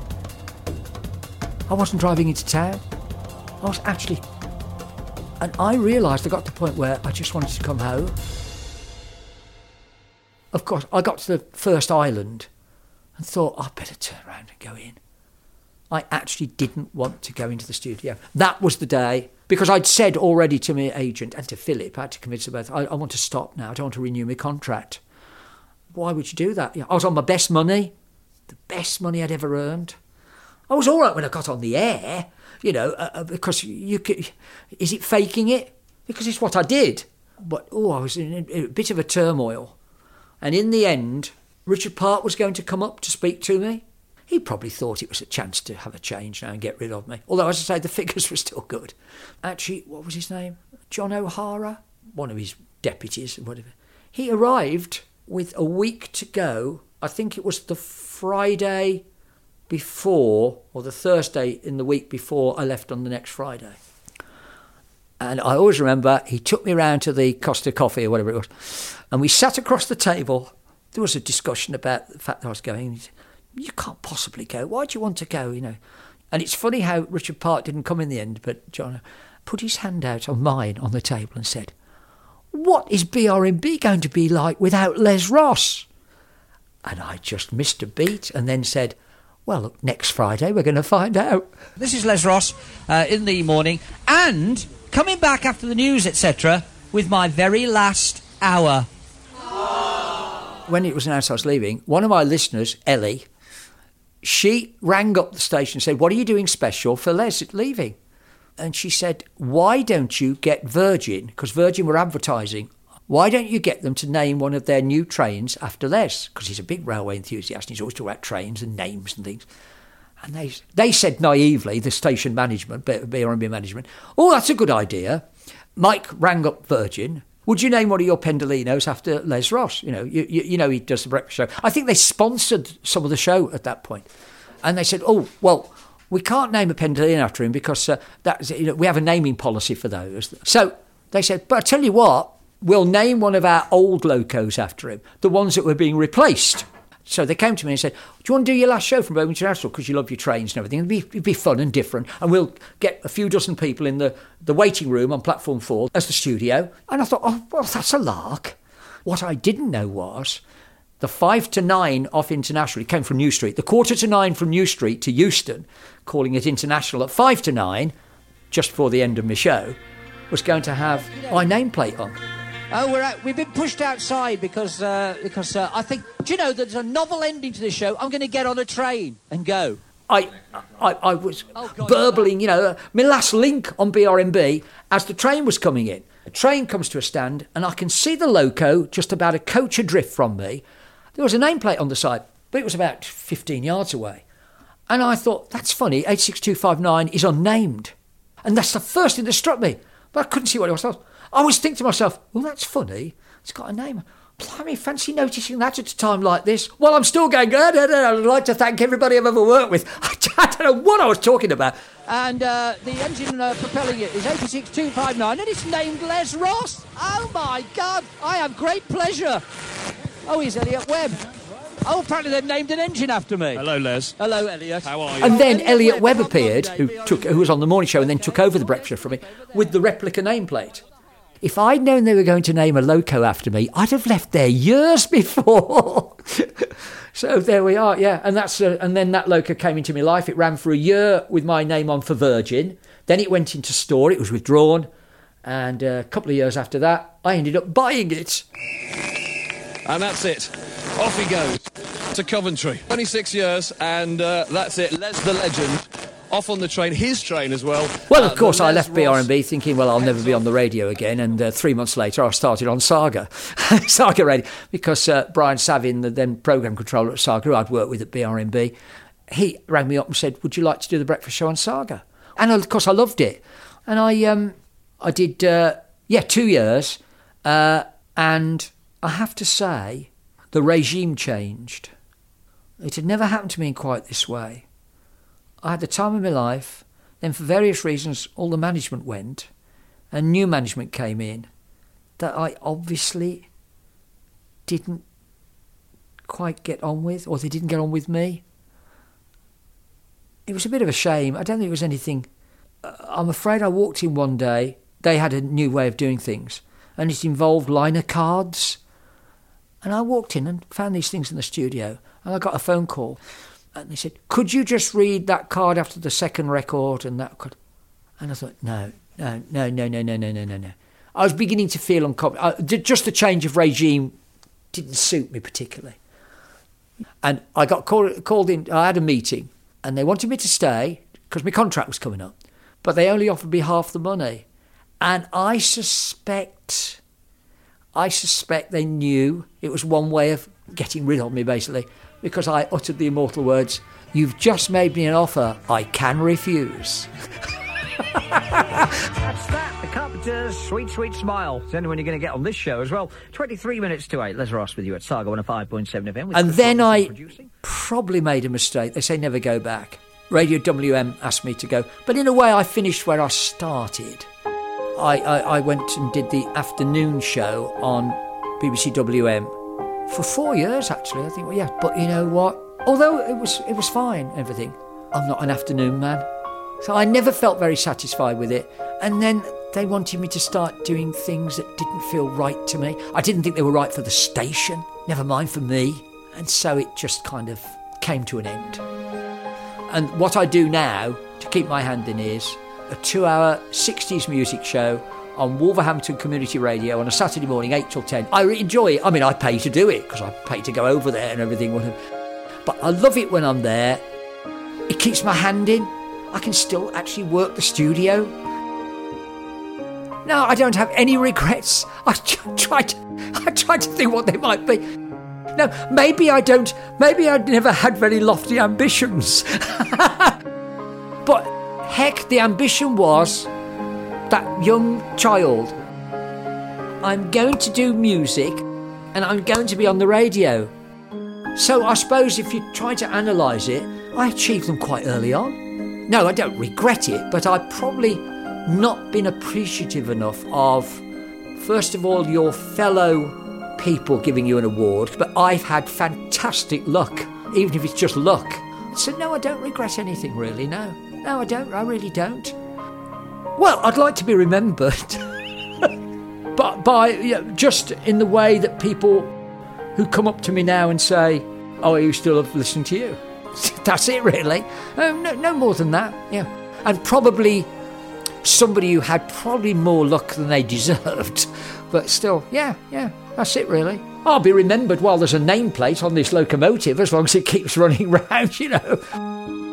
I wasn't driving into town. I was actually... And I realised I got to the point where I just wanted to come home. Of course, I got to the first island and thought, I better turn around and go in. I actually didn't want to go into the studio. That was the day, because I'd said already to my agent and to Philip, I had to convince them both, I want to stop now, I don't want to renew my contract. Why would you do that? I was on my best money, the best money I'd ever earned. I was all right when I got on the air, because you could... Is it faking it? Because it's what I did. But, I was in a bit of a turmoil. And in the end, Richard Park was going to come up to speak to me. He probably thought it was a chance to have a change now and get rid of me. Although, as I say, the figures were still good. Actually, what was his name? John O'Hara? One of his deputies or whatever. He arrived with a week to go. I think it was the Friday before, or the Thursday in the week before I left on the next Friday. And I always remember he took me round to the Costa Coffee or whatever it was, and we sat across the table. There was a discussion about the fact that I was going. He said, you can't possibly go. Why do you want to go, And it's funny how Richard Park didn't come in the end, but John put his hand out on mine on the table and said, what is BRMB going to be like without Les Ross? And I just missed a beat and then said, well, look, next Friday we're going to find out. This is Les Ross in the morning, and coming back after the news, etc., with my very last hour. When it was announced I was leaving, one of my listeners, Ellie, she rang up the station and said, what are you doing special for Les leaving? And she said, why don't you get Virgin, because Virgin were advertising, why don't you get them to name one of their new trains after Les? Because he's a big railway enthusiast and he's always talking about trains and names and things. And they said naively, the station management, BRMB management, oh, that's a good idea. Mike rang up Virgin. Would you name one of your Pendolinos after Les Ross? You know he does the breakfast show. I think they sponsored some of the show at that point. And they said, oh, well, we can't name a Pendolino after him because we have a naming policy for those. So they said, but I tell you what, we'll name one of our old locos after him, the ones that were being replaced. So they came to me and said, do you want to do your last show from Birmingham International because you love your trains and everything? It'd be fun and different. And we'll get a few dozen people in the waiting room on platform 4 as the studio. And I thought, oh, well, that's a lark. What I didn't know was the 5 to 9 off International, it came from New Street, the 8:45 from New Street to Euston, calling it International at 5 to 9, just before the end of my show, was going to have my nameplate on. Oh, we've been pushed outside because I think, do you know, there's a novel ending to this show. I'm going to get on a train and go. I was burbling, my last link on BRMB as the train was coming in. The train comes to a stand and I can see the loco just about a coach adrift from me. There was a nameplate on the side, but it was about 15 yards away. And I thought, that's funny, 86259 is unnamed. And that's the first thing that struck me. But I couldn't see what it was. I was thinking to myself, well, that's funny. It's got a name. Blimey, fancy noticing that at a time like this. Well, I'm still going, I'd like to thank everybody I've ever worked with. I don't know what I was talking about. And the engine propelling it is 86259, and it's named Les Ross. Oh, my God. I have great pleasure. Oh, he's Elliot Webb. Oh, apparently they've named an engine after me. Hello, Les. Hello, Elliot. How are you? And then Elliot Webb appeared, who was on the morning show and then took over the breakfast show from me, with the replica nameplate. If I'd known they were going to name a loco after me, I'd have left there years before. So there we are, yeah. And and then that loco came into my life. It ran for a year with my name on for Virgin. Then it went into store. It was withdrawn. And a couple of years after that, I ended up buying it. And that's it. Off he goes to Coventry. 26 years, and that's it. Les the legend. Off on the train, his train as well. Well, of course, I left BRMB thinking, well, I'll never be on the radio again. And 3 months later, I started on Saga, Saga Radio, because Brian Savin, the then programme controller at Saga, who I'd worked with at BRMB, he rang me up and said, would you like to do the breakfast show on Saga? And, of course, I loved it. And I did, 2 years. And I have to say, the regime changed. It had never happened to me in quite this way. I had the time of my life, then for various reasons all the management went and new management came in that I obviously didn't quite get on with, or they didn't get on with me. It was a bit of a shame. I don't think it was anything. I'm afraid I walked in one day, they had a new way of doing things and it involved liner cards, and I walked in and found these things in the studio and I got a phone call. And they said, could you just read that card after the second record? And that could. And I thought, no. I was beginning to feel uncomfortable. Just the change of regime didn't suit me particularly. And I got called in. I had a meeting and they wanted me to stay because my contract was coming up. But they only offered me half the money. And I suspect they knew it was one way of getting rid of me, basically. Because I uttered the immortal words, you've just made me an offer I can refuse. That's that. The Carpenters' Sweet, Sweet Smile. It's the only one you're going to get on this show as well. 23 minutes to 8. Les Ross with you at Saga 105.7 FM. And then I probably made a mistake. They say never go back. Radio WM asked me to go. But in a way, I finished where I started. I went and did the afternoon show on BBC WM. For 4 years, actually, I think. Well, yeah, but you know what? Although it was fine, everything, I'm not an afternoon man. So I never felt very satisfied with it. And then they wanted me to start doing things that didn't feel right to me. I didn't think they were right for the station, never mind for me. And so it just kind of came to an end. And what I do now, to keep my hand in, is a 2-hour 60s music show on Wolverhampton Community Radio on a Saturday morning, 8 till 10. I enjoy it. I mean, I pay to do it because I pay to go over there and everything. But I love it when I'm there. It keeps my hand in. I can still actually work the studio. No, I don't have any regrets. I try to think what they might be. No, maybe I don't. Maybe I'd never had very lofty ambitions. But heck, the ambition was that young child. I'm going to do music and I'm going to be on the radio. So I suppose if you try to analyse it, I achieved them quite early on. No, I don't regret it, but I've probably not been appreciative enough of, first of all, your fellow people giving you an award, but I've had fantastic luck, even if it's just luck. So no, I don't regret anything really, no. No, I don't, I really don't. Well, I'd like to be remembered, but by just in the way that people who come up to me now and say, oh, are you still listening to you? That's it, really. No more than that, yeah. And probably somebody who had probably more luck than they deserved, but still, yeah, that's it, really. I'll be remembered while there's a nameplate on this locomotive, as long as it keeps running round, you know.